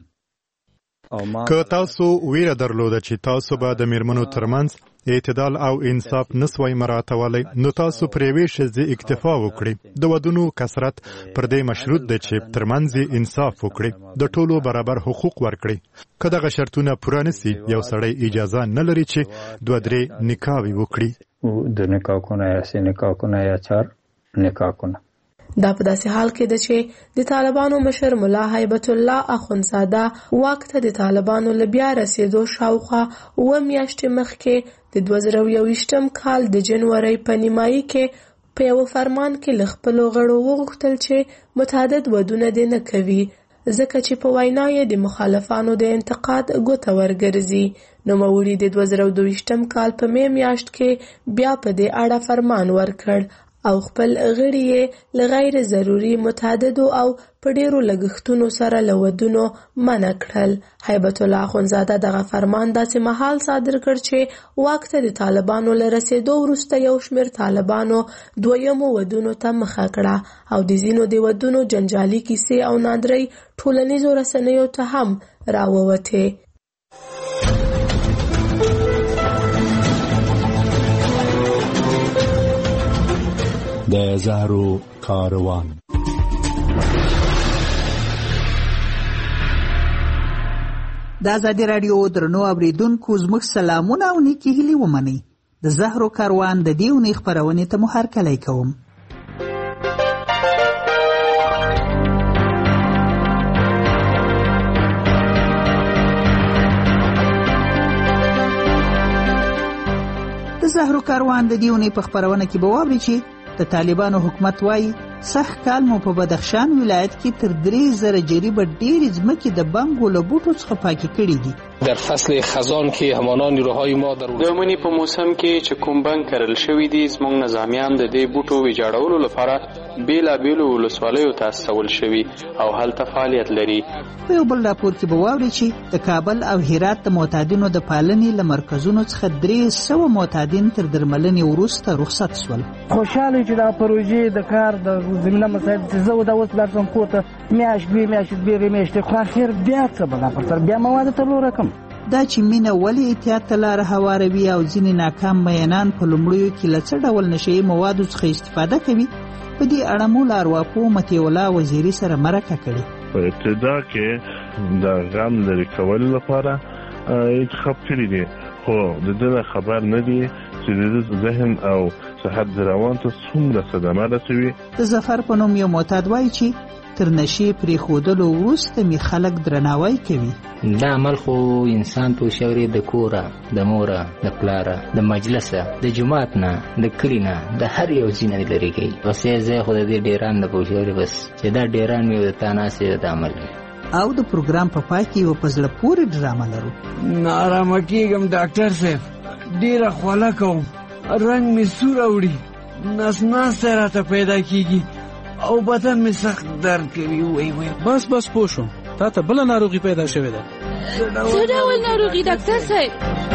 [SPEAKER 8] که تاسو ویره درلوده چې تاسو به د میرمنو ترمنځ اعتدال او انصاف نسوي مراعاتولی نو تاسو پر یوې ښځې اکتفا وکړئ. د ودونو کثرت پر دې مشروط دی چې ترمنځ انصاف وکړي د ټولو برابر حقوق ورکړي. که دغه شرطونه پوره نسي یو سړی اجازه نه لري چې 2-3 نکاحوې وکړي.
[SPEAKER 21] د نکاحونه یا 3 نکاحونه یا 4 نکاحونه.
[SPEAKER 16] دا په داسې حال کې ده چې د طالبانو مشر ملا هیبت الله اخوندزاده واک ته د طالبانو له بیا رسېدو شاوخوا 7 میاشتې مخکې د 2021م کال د جنورۍ په نیمایي کې په یو فرمان کې له خپلو غړو وغوښتل چې متعدد ودونه دې نه کوي ځکه چې په وینا یې د مخالفانو د انتقاد ګوته ورګرځي. نوموړي د 2022م کال په می میاشت کې بیا په دې اړه فرمان ورکړ او خپل غړي یې له غیر ضروري متعددو او په ډیرو لګښتونو سره له ودونو منع کړل. هیبت الله اخوندزاده دغه فرمان داسې مهال صادر کړ چې واک ته د طالبانو له رسېدو وروسته یو شمېر طالبانو دویمو ودونو ته مخه کړه او د ځینو د ودونو جنجالي کیسې او ناندرۍ ټولنیزو رسنیو ته هم راووتې.
[SPEAKER 22] د
[SPEAKER 3] د زهرو کاروان.
[SPEAKER 22] د آزادي راډیو درنو اوریدونکو زموږ سلامونه او نیکې هیلې ومنئ. د زهرو کاروان د دې اونۍ خپرونې ته مو هرکلی کوم. د زهرو کاروان د دې اونۍ په خپرونه کې به واورئ چې د طالبانو حکومت وایي سخت کال مو په بدخشان ولایت کې تر 3000 جریبه ډېرې ځمکې د بنګو له بوټو څخه پاکې کړي دي.
[SPEAKER 23] در فصل خزان که همان نیروهای ما در منی په موسم کې چې کوم بنګ کرل شوی دي زموږ نظامیان د دې بوټو ویجاړولو لپاره بیلابیلو ولسوالیو ته استول شوي او هلته فعالیت لري.
[SPEAKER 22] په یو بل راپور کې به واورئ چې د کابل او هرات د معتادینو د پالنې له مرکزونو څخه 300 معتادین تر درملنې وروسته رخصت شول.
[SPEAKER 24] خوشحاله چې دا پروژې د کار د زمینه مسایل چې زه د اوس لارسم کوته میاشت دوی میاشت بیرې میاشتې خو اخر بیا څه بلا پر سر بیا مواد ته لورکم.
[SPEAKER 22] دا چې مینه ولې احتیاط ته لاره هواروي او ځینې ناکام میینان په لومړیو کې له څه ډول نشهیي موادو څخه استفاده کوي په دې اړه مو له ارواپوه مطیع الله وزیري سره مرکه کړې.
[SPEAKER 25] په ابتدا کې د غم لرې کولو لپاره انتخاب کړي دي خو د دې خبر نه دي چې د ذهن او صحت روان ته څومره صدمه رسوي.
[SPEAKER 22] د ظفر په نوم یو معتاد وایي چې تر نشي پرېښودلو وروسته می خلک درناوی کوي.
[SPEAKER 26] دا عمل خو انسان ته شوري د کوره د موره د پلاره د مجلسه د جماعت نه د کلی نه د هر یو ځینه لري کوي. بس یې خو د دې ډیران نه پوښوري بس چې دا ډیران یو د تاناسه د عمل
[SPEAKER 22] او د پروګرام په پای کې یو پزړه پورې ډرامه لرو.
[SPEAKER 12] نارامه کېږم ډاکټر صاحب ډیره خوله کوم رنګ می سور اوړي نس راته پیدا کیږي او بدن می سخت درد کوي. وای
[SPEAKER 27] بس پوه شوم تا ته بله ناروغي پیدا شوې ده.
[SPEAKER 28] څه ډول ناروغي ډاکټر صاحب؟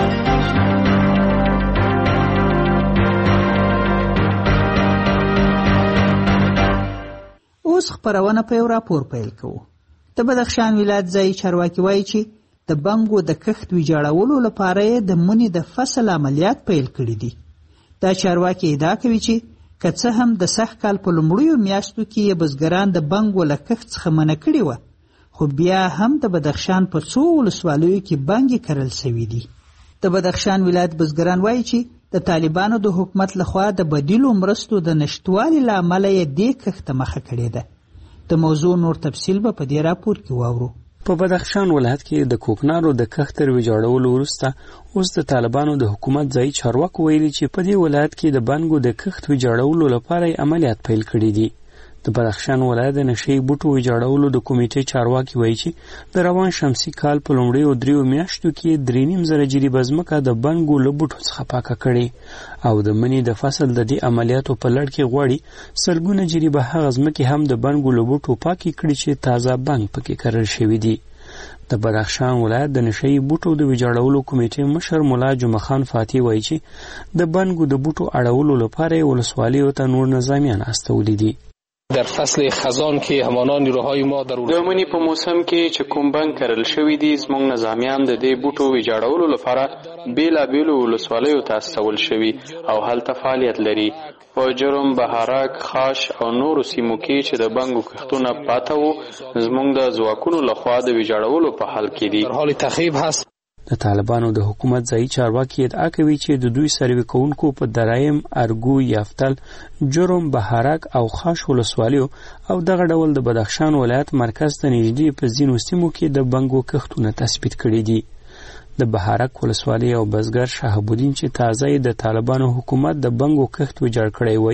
[SPEAKER 22] اوس خپرونه په یو راپور پیل کوو. د بدخشان ولایت ځایي چارواکي وایي چې د بنګو د کښت ویجاړولو لپاره یې د مني د فصل عملیات پیل کړي دي. دا چارواکي ادعا کوي چې که څه هم د سخت کال په لومړیو میاشتو کې یې بزګران د بنګو له کښت څخه منع کړي وه خو بیا هم د بدخشان په څو ولسوالیو کې بنګې کرل سوي دي. د بدخشان ولایت بزګران وایي چې د طالبانو د حکومت لخوا د بدیلو مرستو د نشتوالي له امله یې دې کښت ته مخه کړې ده. د موضوع نور تفصیل به په دې راپور کې واورو.
[SPEAKER 9] په بدخشان ولایت کې د کوکنارو د کښت تر ویجاړولو وروسته اوس د طالبانو د حکومت ځایي چارواکو ویلي چې په دې ولایت کې د بنګو د کښت ویجاړولو لپاره عملیات پیل کړي دي. د بدخشان ولایت د نشهیي بوټو ویجاړولو د کمیټې چارواکي وایي چې د روان شمسي کال په لومړیو 3 میاشتو کې 3.5 جریبه ځمکه د بنګو له بوټو څخه پاکه کړې او د مني د فصل د دې عملیاتو په لړ کې غواړي سلګونه جریبه هغه ځمکې هم د بنګو له بوټو پاکې کړي چې تازه بنګ پکې کرل شوي دي. د بدخشان ولایت د نشهیي بوټو د ویجاړولو کمیټې مشر ملا جمعه خان فاتح وایي چې د بنګو د بوټو اړولو لپاره ولسوالیو ته نور نظامیان استولي دي.
[SPEAKER 23] در فصل خزان که همان نیروهای ما در منی په موسم کې چې کوم بنګ کرل شوی دي زموږ نظامیان د دې بوټو ویجاړولو لپاره بیلابیلو ولسوالیو ته استول شوي او هلته فعالیت لري. په جرم، بهارک، خاش او نورو سیمو کې چې د بنګو کښتونه پاته وو زموږ د ځواکونو لخوا د ویجاړولو په حال کې دي. در حال تخریب هست.
[SPEAKER 9] د طالبانو د حکومت ځایي چارواکي ادعا کوي چې د دوی سروې کوونکو په درایم، ارګو، یافتل، جرم، بهارک او خاش ولسوالیو او دغه ډول د بدخشان ولایت مرکز ته نږدې په ځینو سیمو کې د بنګو کښتونه تثبیت کړي دي. د بهارک ولسوالۍ او بزګر شهاب الدین چې تازه د طالبانو حکومت د بنګو کښت ویجاړ کړی وای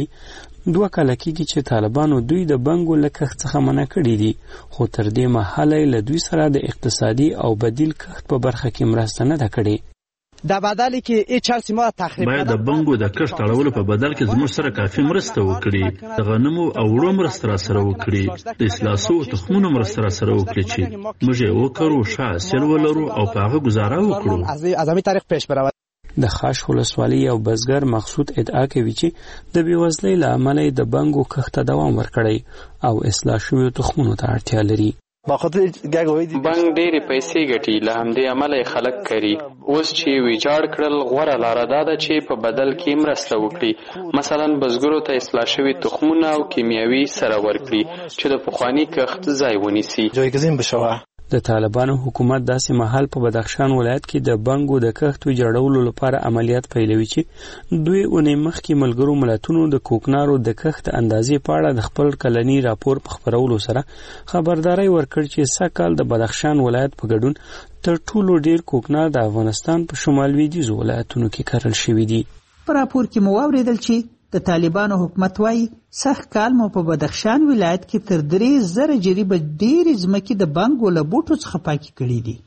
[SPEAKER 9] 2 کاله کېږي چې طالبانو دوی د بنګو له کښت څخه منع کړي دي خو تر دې مهاله له دوی سره د اقتصادي او بدیل کښت په برخه کې مرسته نه ده کړې.
[SPEAKER 29] در بدلی که این چرسی ما تخریب
[SPEAKER 30] باید د بنګو د کښت اړولو په بدل کې زموږ سره کافي مرسته وکړي. د غنمو او وړو مرسته را سره وکړي. د اصلاح شوو تخمونو مرسته را سره وکړي چې موږ یې وکړو، ښه حاصل ولرو او په هغه گزاره وکړو.
[SPEAKER 29] از همین طریق پیش برود.
[SPEAKER 9] د خاش ولسوالۍ او بزګر مقصود ادعا کوي چې د بېوزلۍ له امله د بنګو کښت ته دوام ورکړی او اصلاح شویو تخمونو ته اړتیا لري.
[SPEAKER 23] بنک ډېرې پیسې ګټي، له همدې امله خلک کوي. اوس چې ویجاړ کړل، غوره لاره دا ده چې په بدل کې مرسته وکړي. مثلا بزګرو ته اصلاح شوي تخمونه او کیمیاوي سره ورکړي چې د پخواني کښت ځای ونیسي.
[SPEAKER 1] د طالبانو حکومت داسې مهال په بدخشان ولایت کې د بنګو د کښت ویجاړولو لپاره عملیات پیلوي چې دوی اونۍ مخکې ملګرو ملتونو د کوکنارو د کښت اندازې په اړه د خپل کلني راپور په خپرولو سره خبرداری ورکړ چې سږ کال د بدخشان ولایت په ګډون تر ټولو ډیر کوکنار د افغانستان په شمال لویدیځو ولایتونو کې کرل شوي دي.
[SPEAKER 22] په راپور کې مو واورېدل چې د طالبانو حکومت وایي سږ کال مو په بدخشان ولایت کې تر 3,000 جریبه ډېرې ځمکې د بنګو له بوټو څخه پاکې کړي دي.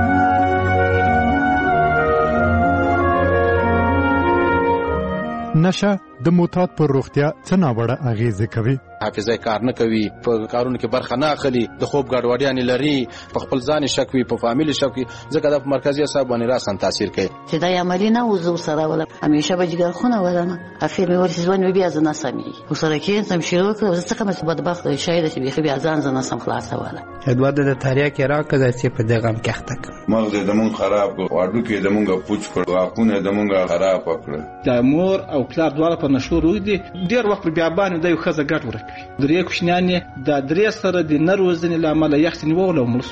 [SPEAKER 8] نشه د معتاد پر روغتیا څه ناوړه اغیزې کوي؟
[SPEAKER 2] حافظه کار نه کوي، په کارونو کې برخه نه اخلي، د خوب ګډوډیانې لري، په خپل ځان شک وي، په فامیل شک وي، ځکه د مرکزي اعصاب باندې راسن تاثیر کوي.
[SPEAKER 4] چې دا عملی نه وزو سره ولا همیشه به جګر خونه ولنه اخر مې ورسې ځوان بیا ځنه سمي وسره کې تم شروع کړ، زه څنګه مې بدبخت شاید چې بیا ځان ځنه سم خلاص ولا
[SPEAKER 5] ادوار د تاریخ کې راکړه چې په دغه هم کېخته
[SPEAKER 6] مغز د مون خراب کړ، واډو کې د مونږه پوچ کړ، واقونه د مونږه خراب کړ.
[SPEAKER 27] د مور او پلار دواړه په نشو روي دي، ډیر وخت بیا باندې د یو خزه ګټ ورکوي. درې کوشنیانې د درې سره د نروزنې لامل یخنی وولو ملس.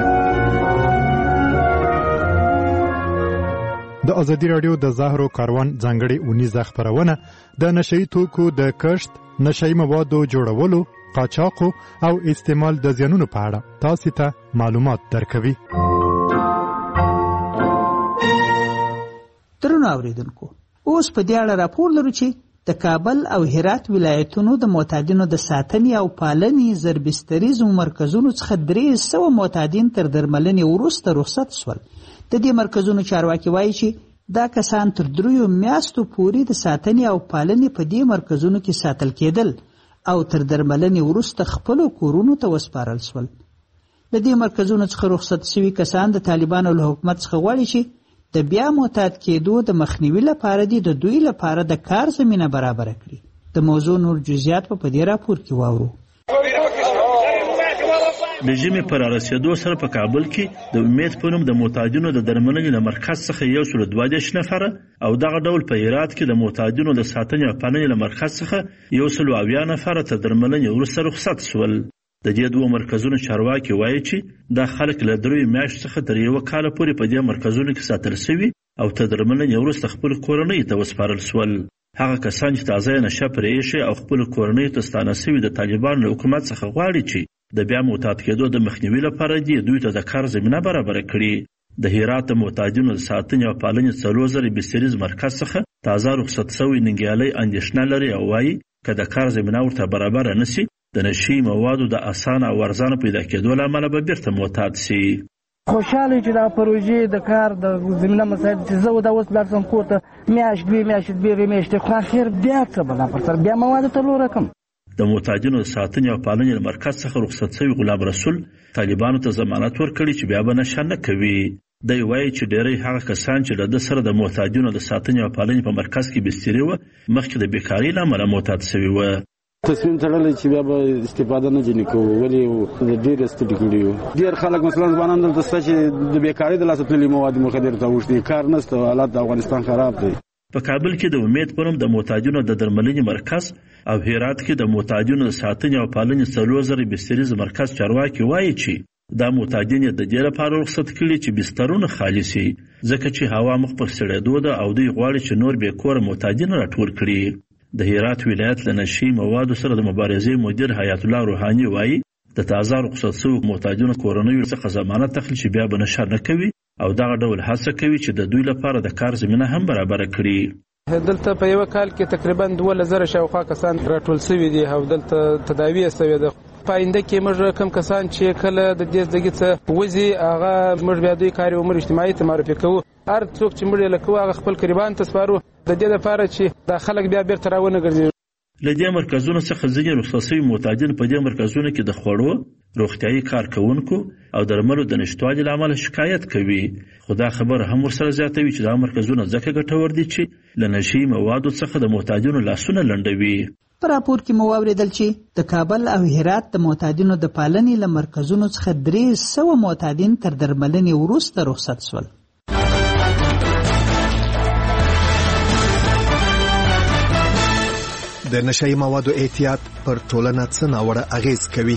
[SPEAKER 8] د ازادي رادیو د زهرو کاروان ځانګړي اونیزه خبرونه د نشئی توکو د کښت، نشئی موادو جوړولو، قاچاق او استعمال د زیانونو په اړه تاسو ته معلومات درکوي.
[SPEAKER 22] درنو اوریدونکو، اوس په دې اړه راپور لرو چې د کابل او هرات ولایتونو د معتادینو د ساتنې او پالنې زربستریزو مرکزونو څخه 300 معتادین تر درملنې وروسته رخصت شول. د دې مرکزونو چارواکي وایي چې دا کسان تر 3 میاشتو پورې د ساتنې او پالنې په دې مرکزونو کې ساتل کېدل او تر درملنې وروسته خپل کورونو ته وسپارل شول. د دې مرکزونو څخه رخصت شوي کسان د طالبانو له حکومت څخه غواړي چې د بیا معتاد کېدو د مخنیوي لپاره د دوی لپاره د کار زمینه برابر کړي. د موضوع نور جزئیات په دې راپور کې واورو.
[SPEAKER 30] د ژمي پر رسیدو سره په کابل کې د امید په نوم د معتادینو د درملنې له مرکز څخه 122 نفره او دغه ډول په هرات کې د معتادینو د ساتنې او پالنې له مرکز څخه 170 نفره تر درملنې وروسته رخصت شول. د دې دوه مرکزونو چارواکي وایي چې دا خلک له 3 میاشتو څخه تر 1 کال پورې په دې مرکزونو کې ساتل شوي او تر درملنې وروسته خپل کورنۍ ته وسپارل شول. هغه کسان چې تازه نشه پرې ایښي او خپل کورنۍ ته ستانه شوي د طالبانو له حکومت څخه غواړي چې د بیا معتاد کېدو د مخنیوي لپاره دوی ته د کار زمینه برابر کړي. د هرات د معتادینو د ساتنې او پالنې 3000 بستریز مرکز څخه تازه رخصت شوی ننګیالي اندېښنه لري او وایي که د کار زمینه ورته برابر نشي د نشي موادو د اسانه او ارزانه پیدا کېدو له امله به بیرته معتاد شي.
[SPEAKER 24] خوشاله چې دا پروژې د کار د زمینه مسایل چې زه دا اوس بلارسم کور ته میاشت دوې میاشتې خو اخر بیا څه بلا پر سر بیا مواد ته لو رقم.
[SPEAKER 30] د معتادینو د ساتنې او پالنې مرکز څخه رخصت شوی غلام رسول طالبانو ته ضمانت ورکړي چې بیا به نشه نه کوي. دی وایي چې ډېری هغه کسان چې له ده سره د معتادینو د ساتنې او پالنې په مرکز کې بسترې وه مخکې د بیکارۍ له امله معتاد شوي وه.
[SPEAKER 7] تصمیم تړلی چې بیا به استفاده نه ځینې کوو، ولې ډېر ستړي کړي وو. ډېر خلک مثلا ځوانان دلته شته چې د بیکارۍ د لاسه تللي مواد مخدر ته اوښتي، کار نشته، حالات د افغانستان خراب دی.
[SPEAKER 30] په کابل کې د امید په نوم د معتادینو د درملنې مرکز او هرات کې د معتادینو د ساتنې او پالنې 3000 بستریز مرکز چارواکي وایي چې دا معتادین د دې لپاره رخصت کړي چې بسترونه خالي شي، ځکه چې هوا مخ پر سړېدو ده او دوی غواړي چې نور بې کوره معتادین راټول کړي. د هرات ولایت له نشي موادو سره د مبارزې مدیر حیات الله روحاني وایي د تازه رخصت شوو معتادینو کورنیو څخه ضمانت اخلي چې بیا به نشه نه کوي او دغه ډول هڅه کوي چې د دوی لپاره د کار زمینه هم برابر کړي.
[SPEAKER 27] دلته په یو کال کې تقریبا 2000 شاوخوا کسان راټول شوي دي او دلته تداوی شوې ده. پاینده کې موږ کم کسان چې کله د دې ځګې څخه وځي هغه موږ بیا دوی کار عمر اجتماعي ته معرفي کوو. هر څوک چې موږ لکه هغه خپل قربان ته سپارو د دې لپاره چې د خلک بیا بیرته راونه ګرځي.
[SPEAKER 30] له دې مرکزونو څخه ځینې رخصت شوي معتادین په دې مرکزونو کې د خوړو، روغتیایي کارکوونکو او درملو د نشتوالي له امله شکایت کوي. خو دا خبره هم ورسره زیاتوي چې دا مرکزونه ځکه ګټور دي چې له نشي موادو څخه د معتادینو لاسونه لنډوي.
[SPEAKER 22] په راپور کې مو واورېدل چې د کابل او هرات د معتادینو د پالنې له مرکزونو څخه 300 معتادین تر درملنې وروسته رخصت شول.
[SPEAKER 10] د نشهیي موادو احتیاط پر ټولنه څه ناوړه اغیز کوي؟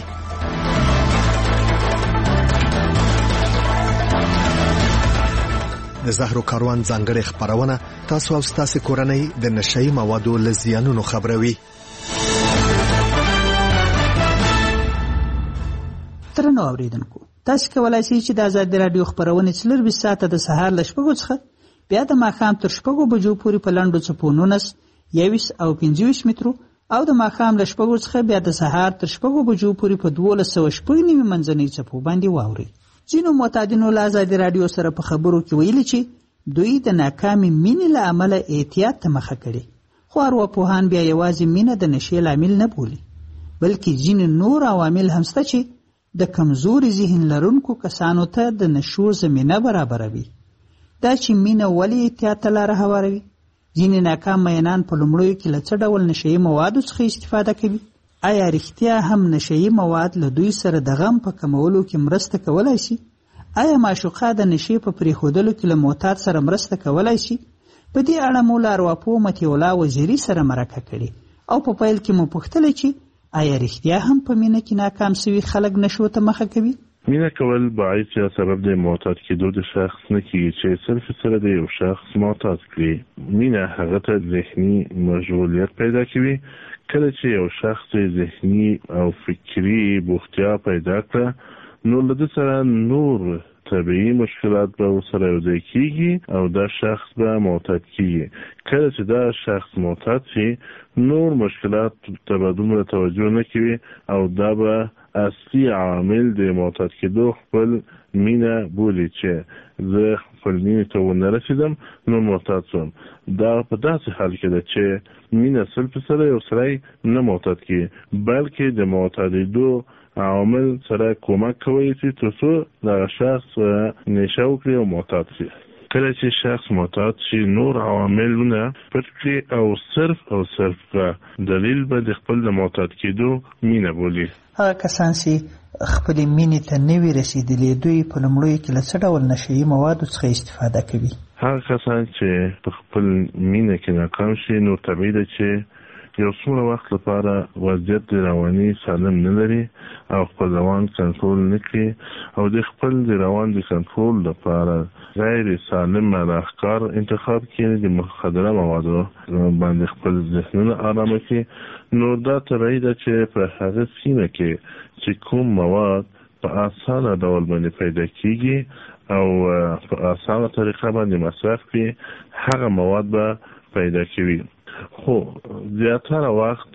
[SPEAKER 10] د زهرو کاروان ځانګړې خبرونه تاسو او ستاسو کورنۍ د نشهیي موادو له زیانونو خبروي.
[SPEAKER 22] درنو اوریدونکو، تاسو کولای شئ چې د آزادي رادیو خبرونه 24 ساعته د سهار له 6 څخه بیا د ماښام تر 6 بجو پورې په لاندو څپو 19 21 او 25 مترو او د ماښام له 6 څخه بیا د سهار تر 6 بجو پورې په 1290 منځنۍ څپو باندې واوري. ځینو معتادینو له آزادي رادیو سره په خبرو کې ویلي چې دوی د ناکامي مینې له امله احتیاط ته مخه کړي، خو ارواپوهان بیا یوازې مینه د نشې لامل نه بولي، بلکې ځینې نور عوامل هم شته چې د کمزوري ذهن لرونکو کسانو ته د نشو زمینه برابروي. دا چې مینه ولې احتیاط ته لاره هواروي؟ ځینې ناکام مینان په لومړیو کې له څه ډول نشهیي موادو څخه استفاده کوي؟ آیا رښتیا هم نشهیي مواد له دوی سره د غم په کمولو کې مرسته کولی شي؟ آیا معشوقه د نشې په پرېښودلو کې له معتاد سره مرسته کولی شي؟ په دې اړه مو له ارواپوه مطیع الله وزیري سره مرکه کړې او په پیل کې مو پوښتلې چې آیا رښتیا هم په مینه کې ناکام سوي خلک نشو ته مخه کوي؟
[SPEAKER 25] مینه کول باعث یا سبب د معتاد کېدو د شخص نه کیږي چې صرف سره د یو شخص معتاد کړي. مینه هغه ته ذهني مشغولیت پیدا کوي. کله چې یو شخص ذهني او فکری بوختیا پیدا کړه نو له دې سره نور طبیعي مشکلات به ورسره یوځای کیږي او دا شخص به معتاد کیږي. کله چې دا شخص معتاد شي نور مشکلات ته به دومره توجه نه کوي او دا به اصلي عامل د معتاد کېدو خپل مینه بولي چې زه خپل مینې ته ونه رسیدم نو معتاد شوم. دا په داسې حال کې ده چې مینه صرف سره یو سړی نه معتاد کیږي بلکې د معتادېدو عوامل سره کومک کوي چې ترڅو دغه شخص نشه وکړي او معتاد شي. کله چې شخص معتاد شي نور عواملونه پټ کړي او صرف دلیل به د خپل د معتاد کېدو مینه بولي.
[SPEAKER 22] هغه کسان چې خپل مینې ته نه وي رسېدلي دوی په لومړیو کې له څه ډول نشهیي موادو څخه استفاده کوي؟
[SPEAKER 25] هغه کسان چې په خپل مینه کې ناکام شي نو طبیعي ده چې یو څومره وخت لپاره وضعیت د رواني سالم نه لري او خپل روان کنټرول نه کړي او د خپل د روان د کنټرول لپاره غیر سالم راهکار انتخاب کړي، د مخدره موادو باندې خپل ذهنونه آرامه کړي. نو دا طبیعي ده چې په هغه سیمه کې چې کوم مواد په اسانه ډول باندې پیدا کیږي او په اسانه طریقه باندې مصرف کړي هغه مواد به پیدا کوي. خو زیاتره وخت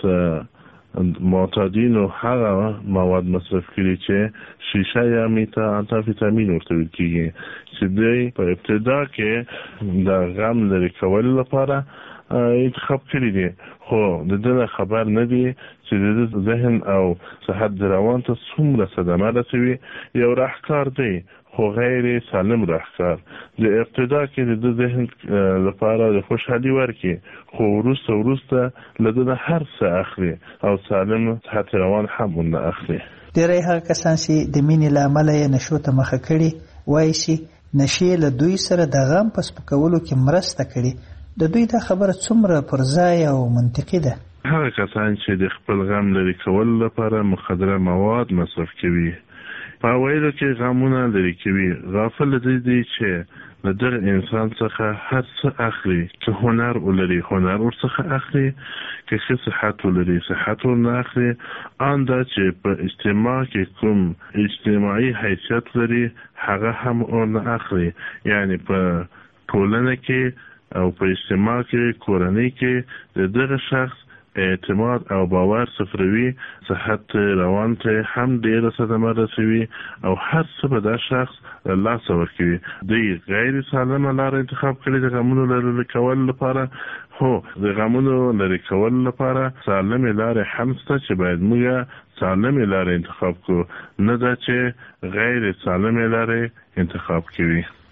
[SPEAKER 25] معتادینو هغه مواد مصرف کړي چې شیشه یا امفیتامین ورته ویل کیږي چې دوی په ابتدا کې د غم لرې کولو لپاره انتخاب کړي دي، خو د دې خبر نه دي چې د ذهن او صحت د روان ته څومره صدمه رسوي. یو راهکار دی خو غیر سالم راهکار. د ابتدا کې د ذهن لپاره د خوشحالي ورکړي خو وروسته له دې هر څه اخلي او سالم صحت روان هم نه اخلي.
[SPEAKER 22] ډېری هغه کسان چې د مینې له امله یې نشو ته مخه کړي وایي چې نشې له دوی سره د غم په سپکولو کې مرسته کړي. د دوی دا خبره څومره پر ځای او منطقي ده؟
[SPEAKER 25] هغه کسان چې د خپل غم لرې کولو لپاره مخدره مواد مصرف کوي په اوایلو کې غمونه لرې کوي، غافل دي چې له دغه انسان څخه هر څه اخلي. که هنر ولري هنر ورڅخه اخلي، که ښه صحت ولري صحت ورنه اخلي. آن دا چې په اجتماع کې کوم اجتماعي حیثیت لري هغه هم ورنه اخلي. یعنی په ټولنه کې او په اجتماع کې کورنۍ کې د دغه شخص اعتماد او باور صفروي، صحت روان ته هم ډېره صدمه رسوي او هر څه به دا شخص لاس ورکوي. دوی غیر سالمه لاره انتخاب کړي د غمونو لرې کولو لپاره. هو د غمونو لرې کولو لپاره سالمې لارې هم شته چې باید موږ سالمې لارې انتخاب کړو، نه دا چې غیر سالمې لارې انتخاب کوي.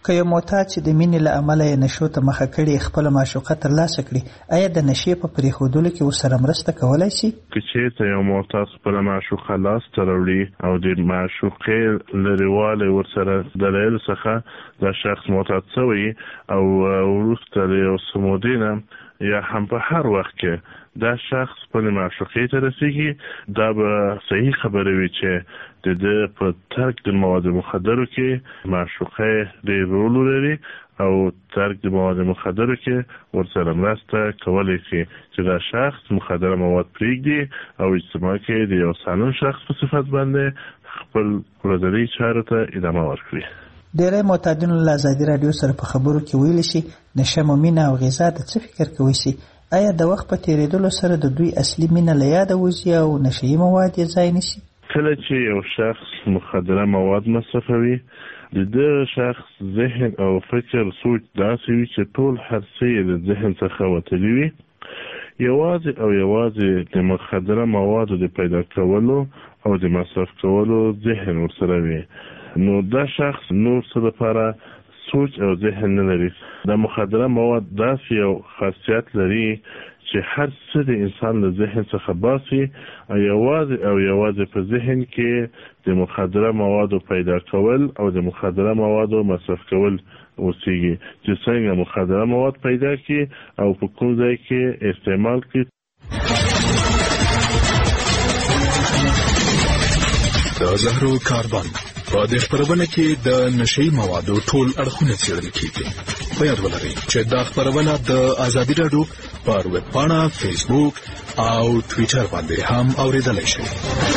[SPEAKER 22] که یو معتاد چې د مینې له امله یې نشو ته مخه کړي خپله معشوقه ترلاسه کړي، آیا د نشې په پرېښودلو کې ورسره مرسته کولی شي؟
[SPEAKER 25] که چېرته یو معتاد خپله معشوقه لاسته راوړي او د معشوقې لرېوالی ورسره دلایلو څخه دا شخص معتاد شوی او وروسته له یو څه مودې نه یا هم په هر وخت کې دا شخص خپلې معشوقې ته رسېږي، دا به صحیح خبره وي چې د ده په ترک د مواد مخدرو کې معشوقه ډېر رول لري او ترک د مواد مخدرو کې ورسره مرسته کولی شي چې دا شخص مخدره مواد پرېږدي او اجتماع کې د یو سالم شخص په صفت باندې خپل ورځني چارو ته ادامه ورکړي.
[SPEAKER 22] ډېری معتادینو له ازادي راډیو سره په خبرو کې ویلی شي نشه مو مینه او غذا د څه فکر کوي شي؟ آیا د وخت په تېرېدلو سره د دوی اصلي مینه له یاده وځي او نشهیي مواد یې ځای نیسي؟
[SPEAKER 25] کله چې یو شخص مخدره مواد مصرفوي، د دغه شخص ذهن او فکر سوچ داسې وي چې ټول هر څه یې د ذهن څخه وتلي وي. یوازې د مخدره موادو د پیدا کولو او د مصرف کولو ذهن ورسره وي، نو دا شخص نور څه لپاره سوچ او ذهن نه لري. دا مخدره مواد داسې یو خاصیت لري چې هر څه د انسان له ذهن څخه باسي او یوازې په ذهن کې د مخدره موادو پیدا کول او د مخدره موادو مصرف کول اوسېږي چې څنګه مخدره مواد پیدا کړي او په کوم ځای کې استعمال کړي.
[SPEAKER 10] د زهرو کاربن په دې خپرونه کې د نشهیي موادو ټول اړخونه څېړل کېږي. په یاد ولرئ چې دا خپرونه د ازادي راډیو پر ویب پاڼه، فیسبوک او ټویټر باندې هم اورېدلی شئ.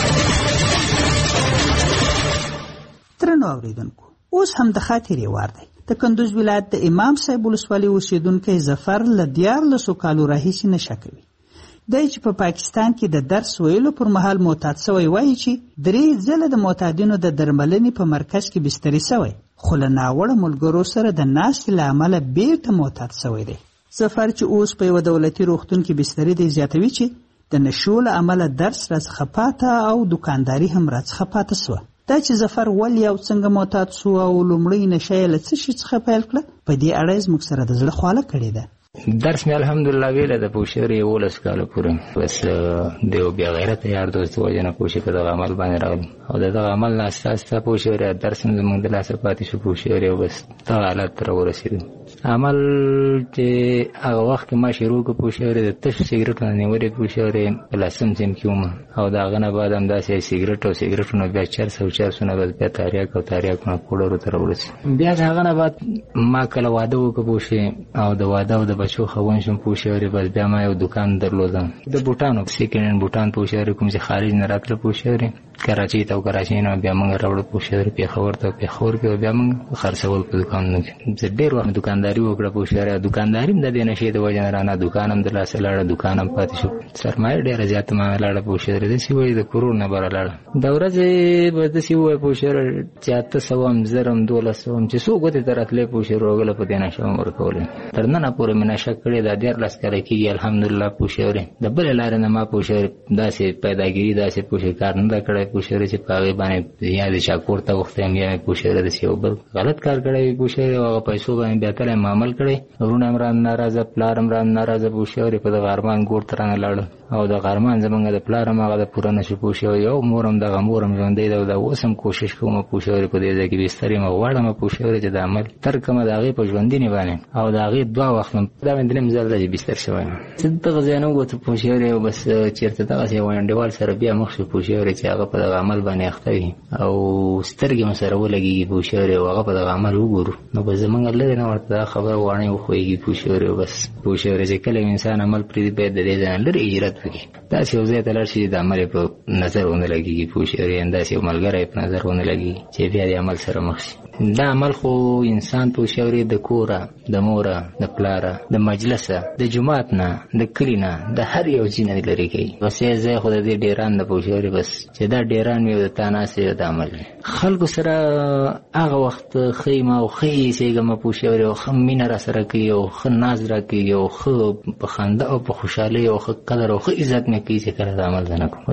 [SPEAKER 22] درنو اورېدونکو، اوس هم د خاطرې وار دی. د کندوز ولایت د امام صاحب ولسوالۍ اوسېدونکی ظفر له 14 کالو راهیسې نشه کوي. دی چې په پاکستان کې د درس ویلو پر مهال معتاد شوی وایي چې 3 ځله د معتادینو د درملنې په مرکز کې بستري شوی، خو له ناوړه ملګرو سره د ناستې له امله بیرته معتاد شوی دی. ظفر چې اوس په یوه دولتي روغتون کې بستري دی زیاتوي چې د نشو له امله درس راڅخه پاته او دوکانداري هم راڅخه پاته شوه. دا چې ظفر ولې او څنګه معتاد شو او لومړی نشه یې له څه شي څخه پیل کړه، په دې اړه یې زموږ سره د زړه خواله کړې ده.
[SPEAKER 26] درس مې الحمدلله ویله د پوشېر 11 کاله پورې، بس د یو بیا غیرته یار دوست وجه نه پوشې په دغه عمل باندې راغلم او د دغه عمل نه اساسته پوشېر درس هم زموږ د لاسه پاتې شو پوشېر او بس دغه حالت ته راورسېدم. عمل چې هغه وخت کې ما شروع کړ پوشېر د تش سګرټ نه نیولې پوشېر په لسم سیم کې وم او د هغه نه بعد همداسې سګرټونه بیا چرسونه بس بیا تاریاکونه کوډرو ته راورسېد. بیا د هغه نه بعد ما کله واده وکړ پوشې او د واده او د بچو خوون شم پوشېورې، بس بیا ما یو دکان درلودم د بوټانو، سیکنډ هینډ بوټان پوشېورې، کوم چې خارج نه راتله پوشېورې، کراچۍ ته او کراچۍ نه بیا موږ راوړو پوشېورې پېښور ته، پېښور کې بیا موږ خرڅول په دوکانونو کې. زه ډېر وخت دوکانداري وکړه پوشېورې، دوکانداري هم د دې نشې د وجې نه رانه دوکان هم د لاسه لاړه، دوکان هم پاتې شو، سرمایه ډېره زیاته ما لاړه پوشېورې، داسې وایي د کروړ نه بره لاړه. د ورځې به داسې ووایي پوشېورې چې 800 زرم 1200 چې څو ګوتې ته راتلې پوشېورې وګله په دې نشه هم ورکولې. تر ننه پورې مې نشه کړې ده، 14 کاله کېږي الحمدلله پوشېورې. د بلې لارې نه ما پوشېورې داسې پیداګیري داسې پوشې کار نه ده کړی پوشېورې چې په هغې باندې یا د چا کور ته وختې یم یا مې پوشېورې داسې یو بل غلط کار کړی وي پوشېورې او هغه پیسو باندې بیا تلی م عمل کړی. وروڼه هم رانه ناراضه، پلار هم رانه ناراضه پوشېورې، په دغه ارمان ګور ته رانه لاړه او دغه ارمان زمونږ د پلار هم هغه د پوره نه شو پوشېورې. یو مور هم دغه مور هم ژوندی ده او دا اوس هم کوشش کوم پوشېورې په دې ځای کې بستر یم او غواړم پوشېورې چې د عمل تر کومه د هغې په ژوندینې باندې او د هغې 2 وخت دا مې درېم ځل ده چې بستر شوی یم. زه دغه ځای نه ووتو پوشېورې او بس چېرته دغسې یو انډیوال سره بیا مخ شو پوشېورې چې هغه په دغه عمل باندې اخته وي او سترګې مو سره ولګېږي پوشېورې او هغه په دغه عمل وګورو، نو بس زمونږ لرې نه ورته دا خبره واڼې وښویږي پوشېورې او بس پوشېورې چې کله انسان عمل پرېږدي باید د دې ځای نه لرې هجرت وکړي، داسې یو ځای ته لاړ شي د عمل یې په نظر ونه لګېږي پوشېورې، داسې یو ملګری په نظر ونه لګېږي چې بیا د عمل سره مخ شي. دا عمل خو انسان پوشېورې د کوره، د موره، د پلاره، د مجلسه، د جومات نه، د کلي نه، د هر یو ځای نه لرې کوي. بس یې ځای خو د دې ډیران د پوشېورې بس چې دا ډیران وي د تا ناستې د عمل خلکو سره هغه وخت ښه یم او ښه یې ایسېږم پوشېورې او ښه مینه را سره کوي او ښه ناز را کوي او ښه په خندا او په خوشحالۍ او ښه قدر او ښه عزت مې کوي چې کله د عمل زه نه کوم. او چې کله په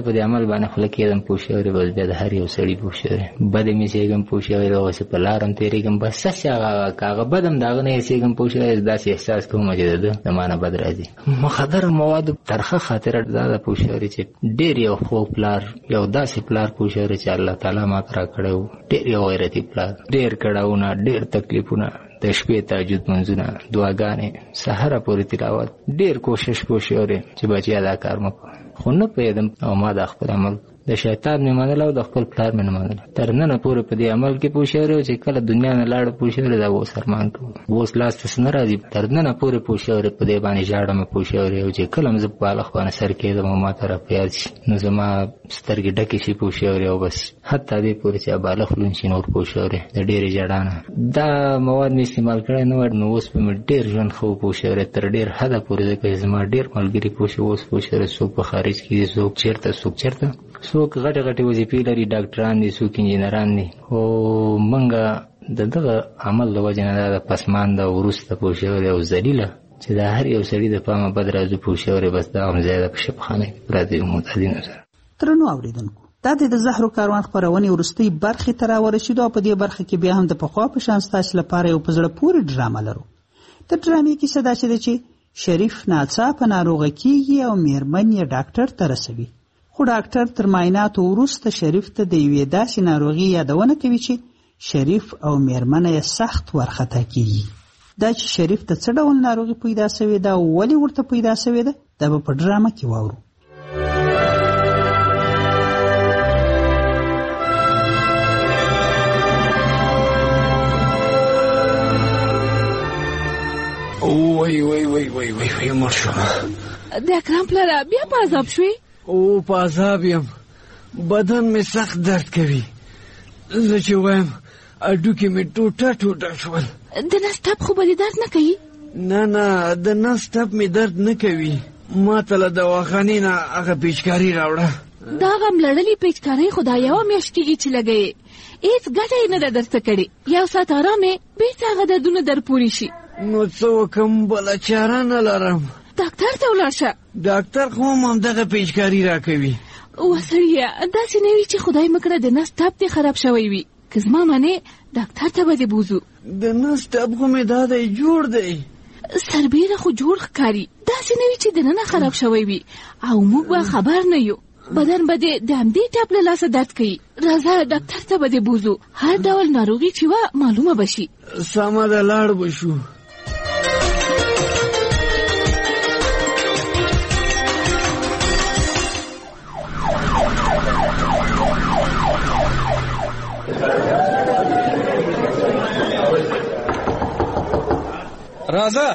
[SPEAKER 26] په دې عمل باندې خوله کېدم پوه شوې بس بیا د هر یو سړي پوه شوې بدې مې سېږم پوه شوې دغسې په لار هم تېرېږم بس هسې هغه بد هم د هغه نه یې سېږم پوه شوې داسې احساس کوم چې د ما نه بد راځي. مخدره موادو ترخه خاطره دا ده پوه شوې چې ډېر یو خوږ پلار یو داسې پلار پوه شوې چې الله تعالی ما ته راکړی و ډېر یو غیرتي پلار ډېر کړاوونه ډېر تکلیفونه د شپې تهجد منځونه دعاګانې سهاره پورې تلاوت ډېر کوشش پوه شوې چې بچیا دا کار مه کوه خو نه پوهېدم او ما دا خپل عمل د شیطان مې منله او د خپل پلار مې نه منله تر ننه پورې په دې عمل کې پوه شوې چې کله دنیا نه لاړه پوه شوې دا اوس ارمان کوم اوس لاس ته نه راځي تر ننه پورې پوه شوې په دې باندې ژاړم پوه شوې او چې کله زه په بالغ باندې سر کېدم او ما ته راپیاد شي نو زما سترګې ډکې شي پوه شوې او بس حتی دې پورې چې بالغ لون شي نور پوه شوې د ډېرې ژړا نه دا مواد مې استعمال کړی نه وای نو اوس به مې ډېر ژوند ښه پوه شوې تر ډېر حده پورې ځکه زما ډېر ملګري پوه شوې اوس پوه شوې څوک په خارج کې دي څوک چېرته څوک غټې غټې وظیفې لري ډاکټران دي څوک انجینران دي او منګه د دغه عمل د وجې نه دا د پسمانده وروسته پوه شوې او ذلیله چې د هر یو سړي د پامه بد راځو پوه شوې بس دا هم ځای ده په شبخانه کې پراته یو معتادینو سره.
[SPEAKER 22] درنو اورېدونکو دا د زهرو کاروان خپرونې وروستۍ برخې ته راورسېدو او په دې برخه کې بیا هم د پخوا په شان ستاسو لپاره یو په زړه پورې ډرامه لرو. د ډرامې کیسه داسې ده چې شریف ناڅاپه ناروغه کېږي او میرمن یې ډاکټر ته رسوي خو ډاکټر تر معایناتو وروسته شریف ته د یوې داسې ناروغي یادونه کوي چې شریف او میرمنه یې سخت وارخطا کېږي. دا چې شریف ته څه ډول ناروغي پیدا سوې ده او ولې ورته پیدا سوې ده دا به په ډرامه کې واورو.
[SPEAKER 12] وای مړ شوم.
[SPEAKER 28] د اکرم پلاره بیا په عذاب شوې؟
[SPEAKER 12] او په عذاب یم بدن مې سخت درد کوي زه چې وایم اډوکې مې ټوټه شول.
[SPEAKER 28] د نس ټپ خو به دې درد نه کوي؟
[SPEAKER 12] نه د نس ټپ مې درد نه کوي ما ته له دواخانې نه هغه پیچکاري راوړه.
[SPEAKER 28] دا غم لړلې پیچکارۍ خو دا یوه میاشت کېږي چې لګوې هېڅ ګټه یې نه ده درته کړې یو ساعت ارام یې بېرته هغه دردونه در پورې شي.
[SPEAKER 12] نو څه وکړم بله چاره نه لرم.
[SPEAKER 28] ډاکټر ته ولاړ شه.
[SPEAKER 12] ډاکټر خو هم همدغه پیچکاري راکوي.
[SPEAKER 28] وسړیه داسې نه وي چې خدای مه کړه د نس ټپ دې خراب شوی وي که زما منې ډاکټر ته به دې بوځو.
[SPEAKER 12] د نس ټپ خو مې دا دی جوړ دی
[SPEAKER 28] سربیره خو جوړ ښکاري داسې نه وي چې دننه خراب شوی وي او موږ به خبر نه یو بدن به دې د همدې ټپ له لاسه درد کوي. راځه ډاکټر ته به دې بوځو هر ډول ناروغي چې وه معلومه به شي.
[SPEAKER 12] سمه ده لاړ به شو.
[SPEAKER 27] راځه.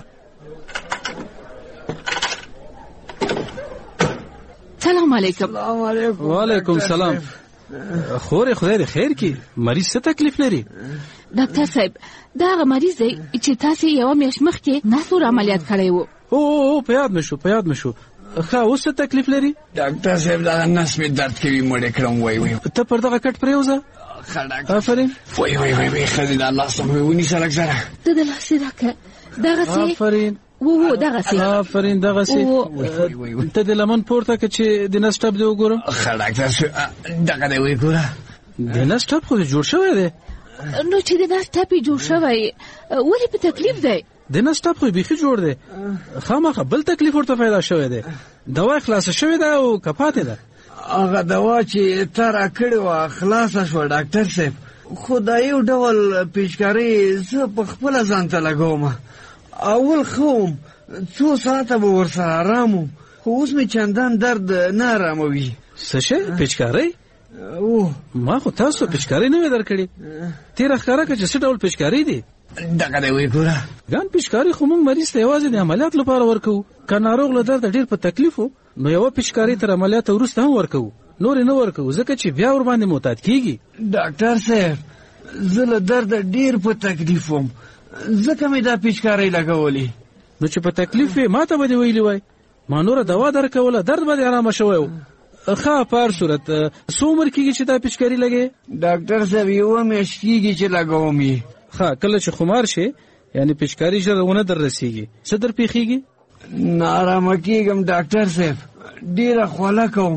[SPEAKER 28] سلام علیکم.
[SPEAKER 27] وعلیکم سلام. خورې خدای دې خیر کړي مریض څه تکلیف لري؟
[SPEAKER 28] ډاکټر صاحب دا هغه مریض دی چې تاسې یوه میاشت مخکې نسور عملیات کړی و.
[SPEAKER 27] او په یاد مې شو ښه اوس څه تکلیف لري؟
[SPEAKER 12] ډاکټر صاحب دا نس مې درد کوي مړې کړم. وای
[SPEAKER 27] ته پر دغه کټ پرېوځه. آفرین.
[SPEAKER 12] وای ښځې دا لاس مې ونیسه لږ زره.
[SPEAKER 28] ته د لاس یې راکړه دغسې.
[SPEAKER 27] آفرین.
[SPEAKER 28] دغسې.
[SPEAKER 27] آفرین دغسې. ته د لمن پورته که چې د نس ټپ دې وګورم.
[SPEAKER 12] ښه ډاکټر دغه دې وګوره.
[SPEAKER 27] د نس ټپ خو دې جوړ شوی دی.
[SPEAKER 28] نو چې د نس ټپ یې جوړ شوی ولې په تکلیف دی؟
[SPEAKER 27] د نس ټپ خو یې بیخي جوړ دی خامخا بل تکلیف ورته پیدا شوی دی. دوا یې خلاصه شوې ده او که پاتې ده؟
[SPEAKER 12] هغه دوا چې تا راکړې وه خلاصه شوه ډاکټر صاحب خو دا یو ډول پیچکارۍ زه په خپله ځان ته لګوم. اول ښه وم 2 ساعته به ورسره آرام وم خو اوس مې چندان درد نه آراموي.
[SPEAKER 27] څه شی پیچکارۍ؟ ما خو تاسو پیچکارۍ نه وې درکړې. تېره ښکاره که چې څه ډول پیچکارۍ دی؟
[SPEAKER 12] دغه دی وګوره.
[SPEAKER 27] ګان پیچکارۍ خو موږ مریض ته یوازې د عملیات لپاره ورکوو. که ناروغ له درده ډېر په تکلیف و نو یوه پیچکارۍ تر عملیاته وروسته هم ورکوو نورې نه ورکوو ځکه چې بیا ورباندې معتاد کېږي.
[SPEAKER 12] ډاکټر صاحب زه له درده ډېر په تکلیف وم ځکه مې دا پیچکارۍ لګولې.
[SPEAKER 27] نو چې په تکلیف وې ما ته به دې ویلي وای ما نوره دوا درکوله درد به دې ارامه شوی و. ښه په هر صورت څو عمر کېږي چې دا پیچکاري لګې؟
[SPEAKER 12] ډاکټر صاحب یوه میاشت کېږي چې لګوم یې.
[SPEAKER 27] ښه کله چې خمار شي یعنې پیچکاري ژر ونه در رسېږي څه در پېښېږي؟
[SPEAKER 12] ناارامه کېږم ډاکټر صاحب ډېره خوله کوم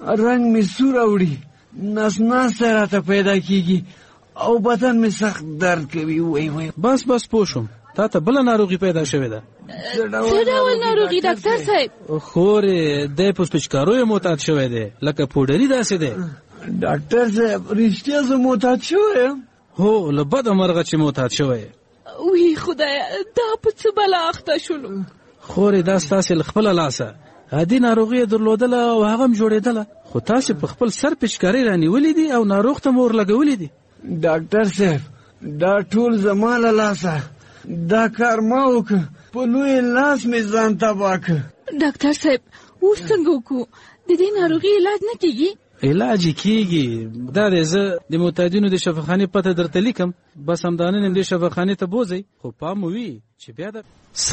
[SPEAKER 12] رنګ می سور اوړي، نس راته پیدا کیږي او بدن می سخت درد کوي. وای
[SPEAKER 27] بس پوه شوم، تا ته بله ناروغي پیدا شوې ده.
[SPEAKER 28] څه ډول ناروغي ډاکټر صاحب؟
[SPEAKER 27] خورې دی په سپچکارویو معتاد شوی دی، لکه پوډري داسې دی.
[SPEAKER 12] ډاکټر صاحب رښتیا زه معتاد شوی یم؟
[SPEAKER 27] هو، له بده مرغه چې معتاد شوی.
[SPEAKER 28] وی خدایه، دا په څه بلا اخته شولو؟
[SPEAKER 27] خورې دا ستاسې له خپله لاسه عادي ناروغي یې درلودله او هغه هم جوړېدله، خو تاسې په خپل سر پچکاري رانیولې دي او ناروغ ته مور لګولې دي.
[SPEAKER 12] ډاکټر صاحب دا ټول زما له لاسه، دا کار ما وکړ، په لوی لاس مې ځان تباه کړ.
[SPEAKER 28] ډاکټر صاحب اوس څنګه وکړو؟ د دې ناروغي علاج نه کیږي؟
[SPEAKER 27] علاج کیږي. دا دی زه د معتادینو د شفاخانې پته درته لیکم، بس همدا نن دې شفاخانې ته بوځئ، خو پام مو وي چې بیا د